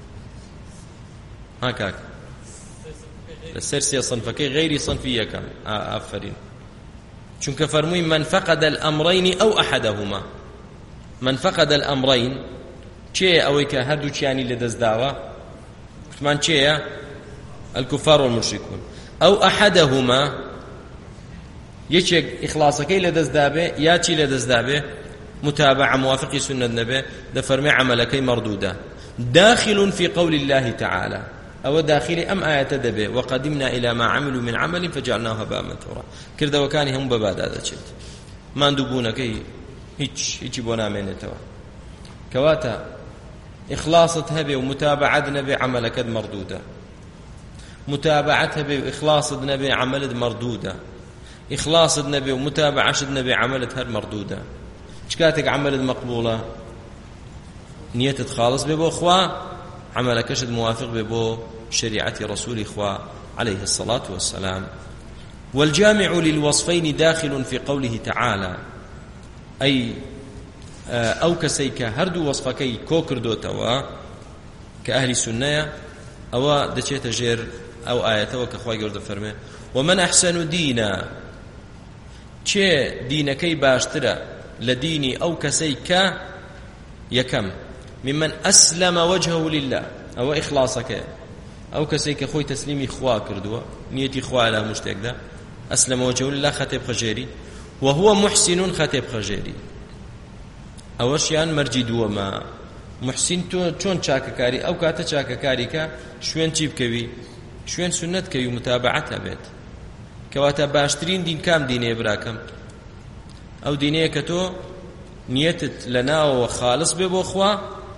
ها كاك لسر سي صنفكي غيري صنفية كم آفرين چونك فرموي من فقد الأمرين أو أحدهما من فقد الأمرين چێ ئەوەی کە هەردوو چیانی لەدەستداوە وتمان چێیە الكفار والمشركون ئەو ئەحەدەهما یەکێک ئیخلاسەکەی لەدەستدا بێ یا چی لەدەستدا بێ متابعة موافقی سنت نەبێ دەفەرمێ عەمەلەکەی مەردوودە داخل في قول الله تعالى أو داخل أم آية دبي وقدمنا إلى ما عملوا من عمل فجعلناه هباء منثورا كردا وكان هم بباد هذا شيء ما ندبونكي هيك هيك بونا منتوا كواتا إخلاصتها به ومتابعة نبي عملك مردودة متابعتها به وإخلاص النبي عملت مردودة إخلاص النبي ومتابعة النبي عملت هر مردودة شكاتك عملت مقبولة نية خالص ببو أخوة عملك شد موافق ببو شريعة رسول إخوة عليه الصلاة والسلام والجامع للوصفين داخل في قوله تعالى أي أو كسيك هردو وصفكي كوكر دوتوا كأهل السنة أو دشيت جير أو آية وكخواي يرد فرمه ومن أحسن دينا چه دينكي باشترا لديني أو كسيك يكم ممن أسلم وجهه لله أو إخلاصك أو كسيك خوي تسليمي خوا كردوا نيتي خوا على مشتاق ده أسلم وجهه لله خطيب خجيري وهو محسن خطيب خجيري أوشيان مرجد وما محسن تو چون چاککاری او کاته چاککاری کا شوين چیب کوي شوين سنت کوي متابعتها بيت كواتا باشترين دين كام دينه براكم او دينه كتو نيتت لنا وخالص ببو اخوا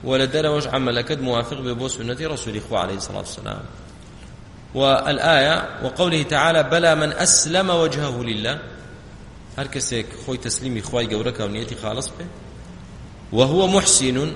ولدروج عملكد موافق ببو سنة رسول إخوة عليه الصلاة والسلام. والآية وقوله تعالى بلى من أسلم وجهه لله هر كسيك خوي تسليمي خواي قورك ونيتي خالص به وهو محسن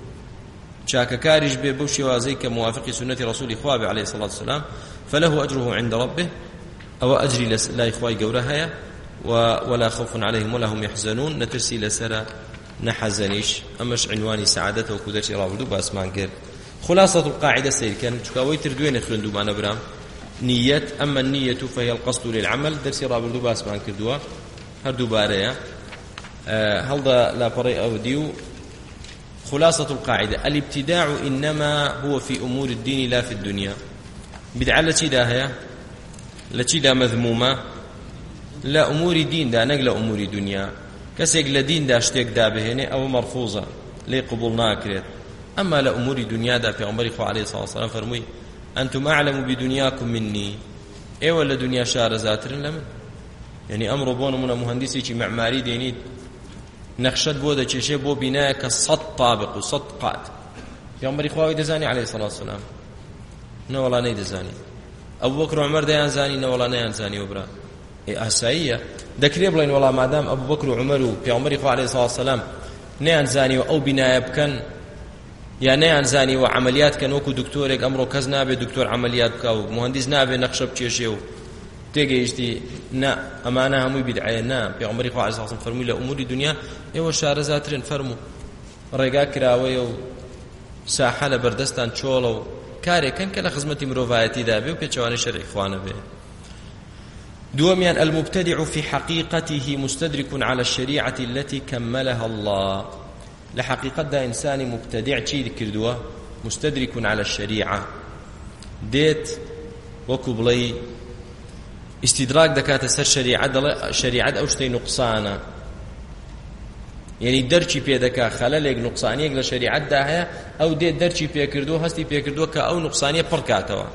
شاك كارج ببوشي وازيك موافق سنة رسول إخوة عليه الصلاة والسلام فله أجره عند ربه أو أجري لا إخواي قورها ولا خوف عليهم ولا هم يحزنون نترسي لسرى نحزنيش أمش عنواني سعادته وكدرسي رابدو باسمان قر. خلاصة القاعدة سير كان شكاوي تردوين خلندو معنا برام نية أما النية فهي القصد للعمل درسي رابدو باسمان كردوا هردو باريا أه هلدا لا بري أو ديو. خلاصة القاعدة الابتداع إنما هو في أمور الدين لا في الدنيا. بدعة لتي دا هي لتي دا مذمومة لا أمور دين دا نقل أمور دنيا كسيق لدين دا اشتيك دا بهني أو مرفوضة لي قبول ناكرت. أما لأمور دنيا دا في عمر إخوة عليه الصلاة والسلام فرمي أنتم أعلم بدنياكم مني إيه ولا دنيا شار زاتر لمن يعني أمر بون من مهندسي كي معماري دينيد نخشد بودا كي بو بناك صد طابق وصد قاد في عمر إخوة دزاني عليه الصلاة والسلام نا والله نيد زاني أبو بكر وعمر ديان زاني نا والله نيان زاني وبرا إيه أسائية ذكري بلين والله ما دام أبو بكر وعمر في عمر إخوة عليه الصلاة والسلام نيان زاني أو بناء بكن يا نيان زاني وعمليات كان وكو دكتورك أمره كز نابي دكتور عمليات بكاو مهندس نابي نقشب تشيشيو تيجي نا أمانة همي بدعية نا في عمر إخوة عليه الصلاة والسلام فرمي لأمور الدنيا إيوه شارزاترين فرمو رقا كراوي ساحة لبردستان تشولو كاري كان كلا خزمتي مروفايتي دابي وبيتشواني شرع إخوانا به. دوميان المبتدع في حقيقته مستدرك على الشريعة التي كملها الله. لحقيقة دا إنسان مبتدع چي ذكر دوا مستدرك على الشريعة ديت وكبلي استدراك دكات سر شريعة شريعة أو شتي نقصانا يعني درچی پێ دەکا خەلەلێک نقصانیەک لە شەریعەتدا هەیە ئەو دێت دەرچی پێکردو هەستی پێکردووە کە ئەو نقصانیە پڕ کاتەوە.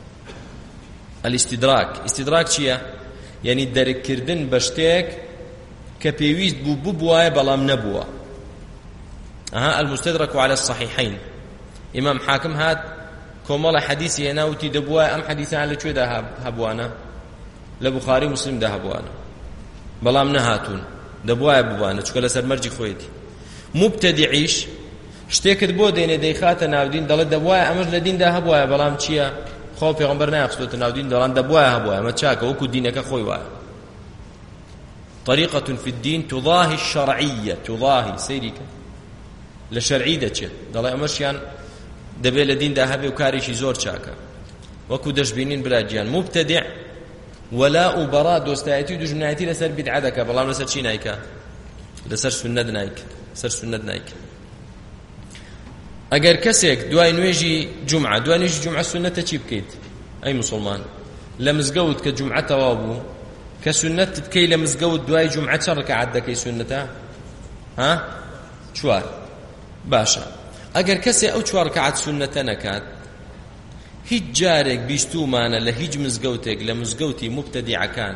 الاستدراك استدراك چییە؟ یعنی دەرکردن بە شتێک کە پێویست بوو ببوایە بەڵام نەبووە. ئەها المستدرك على الصحيحين. ئیمام حاکم هات کۆمەڵە حەدیثی هێناوتی دەبوایە ئەم حەدیثان لەکوێدا هەبوانە؟ لە بوخاری مسلمدا هەبوانە بەڵام نەهاتوون دەبوایە ببوانە چونکە لەسەر مەرجی خۆیەتی. مبتدعیش شتێکت بۆ دێنێ دەیخاتە ناودین دەڵێت دەبوایە ئەمەش لە دیندا هەبوایە بەڵام چییە؟ خۆ پێغەمبەر نایەخستۆتە ناودین دەڵێن دەبوایە هەبوایە ئەمە چاکە وەکو دینەکە خۆی وایە. طريقة في الدين تضاهي الشرعية تضاهي سيريك لشرعي دەچێت دەڵێ ئەمەشیان دەبێت لە دیندا هەبێ و کاریشی زۆر چاکە وەکو دەشبینین براجیان. مبتدع ولا وبراء دوستایەتی و دوژمنایەتی لەسەر بیدعە دەکا بەڵام لەسەر چی نایکە؟ لەسەر سونەت نایکە لەسەر سونەت نایکە. ئەگەر کەسێک دوای نوێژی جومعە دوای نوێژی جومعە سونەتە چی بکەیت؟ ئەی موسڵمان لە مزگەوت کە جومعە تەواو بوو کە سونەتت بکەی لە مزگەوت دوای جومعە چەند ڕکعات دەکەی سونەتە؟ ها؟ چوار. باشە ئەگەر کەسێ ئەو چوار ڕکعات سونەتە نەکات هیچ جارێک بیستومانە لە هیچ مزگەوتێک لە مزگەوتی مبتەدیعەکان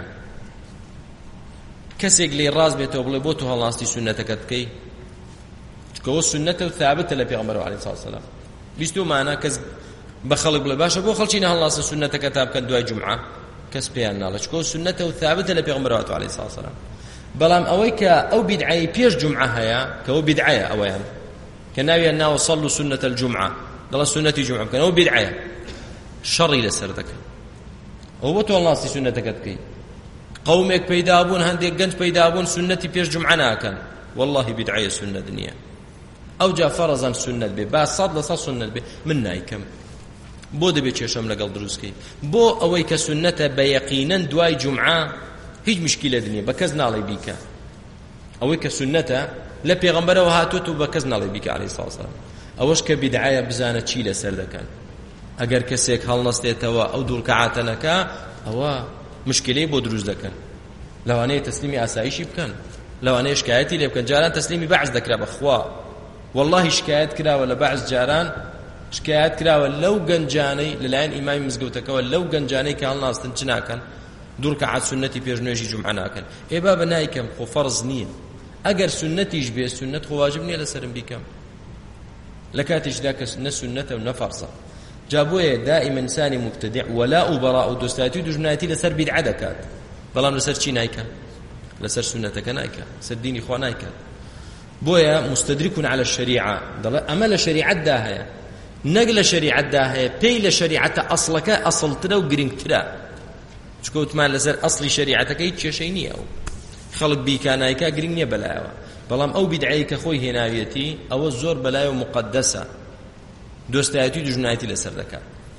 کەسێک لێ ڕاست بێتەوە بڵێ بۆ تۆ هەڵاستی سونەتەکەت بکەی چکەوە سونەتە و ثابتە لە پێغەمبەر عەلەیهی سڵاتو وسەلام. بیستومانە کەس بە خەڵک بڵێ باشە بۆ خەڵکی نەهەڵاستە سونەتەکە تا بکەن دوای جومعە کەس پێیان ناڵێت چکەوە سونەتە و ثابتە لە پێغەمبەر عەلەیهی سڵاتو وسەلام. بەڵام ئەوەی کە ئەو بیدعەی پێش جومعە هەیە کە ئەو بیدعەیە ئەوەیان کە ناویان ناوە صەلوا سونەة الجومعە دەڵێ سونەتی جومعە بکەن ئەو بیدعەیە شەڕی لەسەر دەکەن. ئەو بۆ تۆ هەڵاستی سونەتەکەت بکەی. قومێک پەیدا بوون هەندێک گەنج پەیدا بوون سونەتی پێش جومعە ناکەن والله بیدعەیە سونەت نییە. ئەو جا فەرەزەن سونەت بێ با سەد لە سەد سونەت بێ من نایکەم بۆ دەبێت کێشەم لەگەڵ دروستکەی بۆ ئەوەی کە سونەتە بە یەقینەن دوای جومعە هیچ مشکلەت نییە بە کەس ناڵێ بیکە. ئەوەی کە سونەتە لە پێغەمبەرەوە هاتووە و بە کەس ناڵێ بیکە عەلەیهی سڵاتو وسەلام. ئەوەش کە بیدعەیە بزانە چی لەسەر دەکەن. ئەگەر کەسێک هەڵنەستێتەوە ئەو دوو ڕکعاتە نەکا ئەوە مشکلەی بۆ دروست دەکەن. لەوانەیە تەسلیمی ئاسایشی بکەن لەوانەیە شکایەتی لێ بکەن جاران تەسلیمی بەعز دەکرا بەخوا والله شکایەت کراوە لە بەعز جاران شکایەت کراوە لەو گەنجانەی لەلایەن ئیمامی مزگەوتەکەەوە لەو گەنجانەی کە هەڵناستن چ ناکەن دوو ڕکعات سونەتی پێش نوێژی جومعە ناکەن. ئێ بابە نایکەم خۆ فەرز نییە ئەگەر سونەتیش بێ سونەت خۆ واجب نییە لەسەرم بیکەم لكاتش ذاك نسنة ونفرصة جابوه دائما إنسان مبتدع ولا أبراء دوستاتي دجناتي لسر بدعة دكات بلان لسر چی نايكا لسر سنتك نايكا لسر ديني خوا نايكا بويا مستدرك على الشريعة أمل شريعة داهية نقل شريعة داهية بيل شريعة أصلك أصل ترى وقرنك ترى شكوت ما لسر أصلي شريعتك يتشي شيني أو خلق بيكا نايكا قرنية بلاوة بلام أو بدعيك خوي هناويتي أو الزور بلاوة مقدسة دوستاتي دجناتي لسر دكات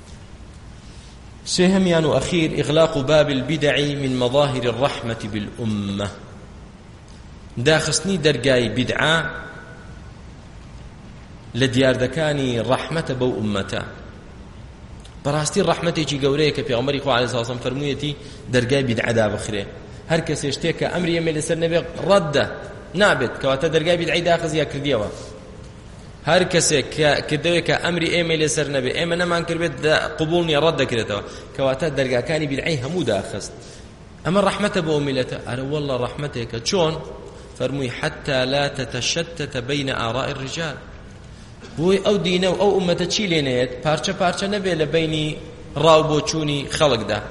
سهم أخير إغلاق باب البدع من مظاهر الرحمة بالأمة داخستني درقاي بدعة لديار دكاني رحمة بو أمتا براستي رحمتي قوريك في عمر إخوة عليه الصلاة والسلام فرمويتي درقاي بدعة دا بخيره هر كسي اشتيك أمري يمي لسر نبي رده نابد كواتا درقاي بدعي داخز يا كرديوه هر کسی که کدوی که امری ایمیل سر نبی ایمن نمان کرد قبول نی رد کرده کواتا درگاه کانی بدعی همو داخست اما رحمته با املته اره والله رحمته چون فرموی حتى لا تتشتت بين آراء الرجال بوی او دینه و او امته چی لینید پارچه پارچه نبی لبینی راو بوچونی خلق ده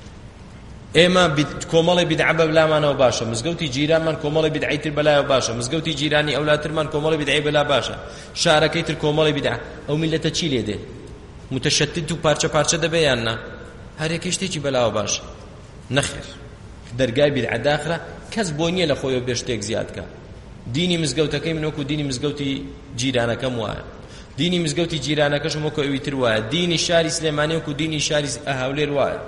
ئێمە کۆمەڵی بیدعە بەلامانەوە باشە مزگەوتی جیرانمان کۆمەڵی بیدعەی تر بەلایەوە باشە مزگەوتی جیرانی ئەولاترمان کۆمەڵی بیدعەی بەلا باشە شارەکەی تر کۆمەڵی بیدعە ئەو میلەتە چی لێ دێ متشتت و پارچە پارچە دەبێ یان نا هەر یەکەی شتێکی بەلاوە باشە نەخێر دەرگای بیدعە داخرە کەس بۆ نییە لە خۆیەوە بێ شتێک زیادکە دینی مزگەوتەکەی من وەکو دینی مزگەوتی جیرانەکەم وایە دینی مزگەوتی جیرانەکەشم وەکو ئەوی تر وایە دینی شاری سلێمانی وەکو دینی شاری ئەهاولێر وایە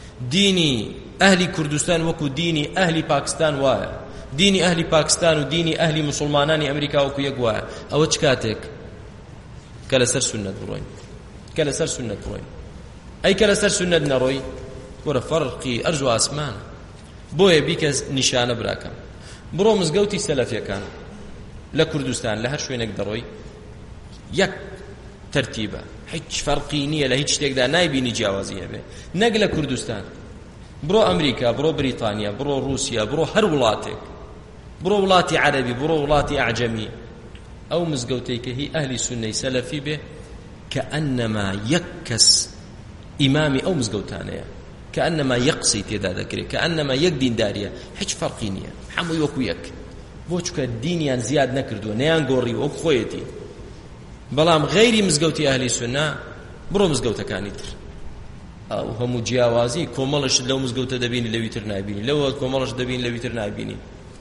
دینی ئەهلی کوردستان وەکو دینی ئەهلی پاکستان وایە دینی ئەهلی پاکستان و دینی ئەهلی مسلمانانی ئەمریکا وەکو یەک وایە ئەوە چ کاتێک کە لەسەر سونەت بڕۆین کە لەسەر سونەت بڕۆین ئەی کە لەسەر سونەت نەڕۆی وەرە فەرقی ئەرز و ئاسمانە بۆیە بیکە نیشانە براکەم بڕۆ مزگەوتی سەلەفیەکان لە کوردستان لە هەر شوێنێک دەڕۆی یەک ترتیبە هیچ فەرقی نییە لە هیچ شتێکدا نایبینی جیاوازی هەبێ نەک لە کوردستان بڕۆ ئەمریکا بڕۆ بریتانیا بڕۆ رووسیا بڕۆ هەر وڵاتێک بڕۆ وڵاتی عەرەبی بڕۆ وڵاتی ئەعجەمی ئەو مزگەوتەی کە هی ئەهلی سونەی سەلەفی بێ کە ئەنەما یەک کەس ئیمامی ئەو مزگەوتانەیە کە ئەنەما یەک قسەی تێدا دەکرێت کە ئەنەما یەک دینداریە هیچ فەرقی نییە هەمووی وەکو یەک بۆ چونکە دینیان زیاد نەکردووە نەیان گۆڕیوە وەکو خۆیەتی بەڵام غەیری مزگەوتی ئەهلی سونە بڕۆ مزگەوتەکانی تر ئەو هەموو جیاوازی کۆمەڵش لەو مزگەوتە دەبینی لەوی تر نابینی لەوە کۆمەڵش دەبینی لەوی تر نابینی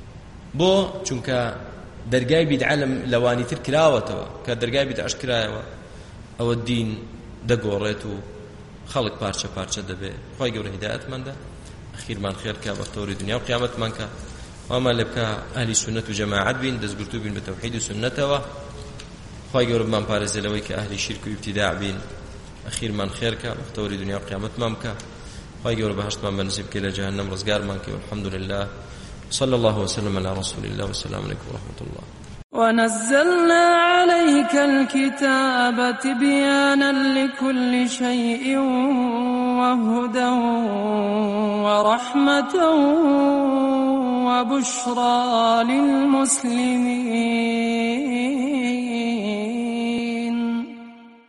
بۆ چونکە دەرگای بیدعە لەوانی تر کراوەتەوە کە دەرگای بیدعەش کرایەوە ئەوە دین دەگۆڕێت و خەڵک پارچە پارچە دەبێت خۆی گەورە هیدایەتمەندە ئەخیرمان خێرکە بەختەوری دنیا و قیامەتمان کە وامان لێ بکە ئەهلی سونەت و جەماعەت بین دەستگرتوو بین بە تەوحید و سونەتەوە خۆی گەورە بمان پارێزێ لەوەی کە ئەهلی شیرک و ئیبتیداع بین ئەخیرمان خێرکە بەختەوری دنیا و قیامەتمان بکە خۆی گەورە بەهەشتمان بەنسیب بکە لە جەهەنەم ڕزگارمان کە والحەمد لله صلى الله وسلم على رسول الله والسلام عليكم ورحمة الله. ونزلنا عليك الكتاب تبيانا لكل شيء وهدى ورحمة وبشرى للمسلمين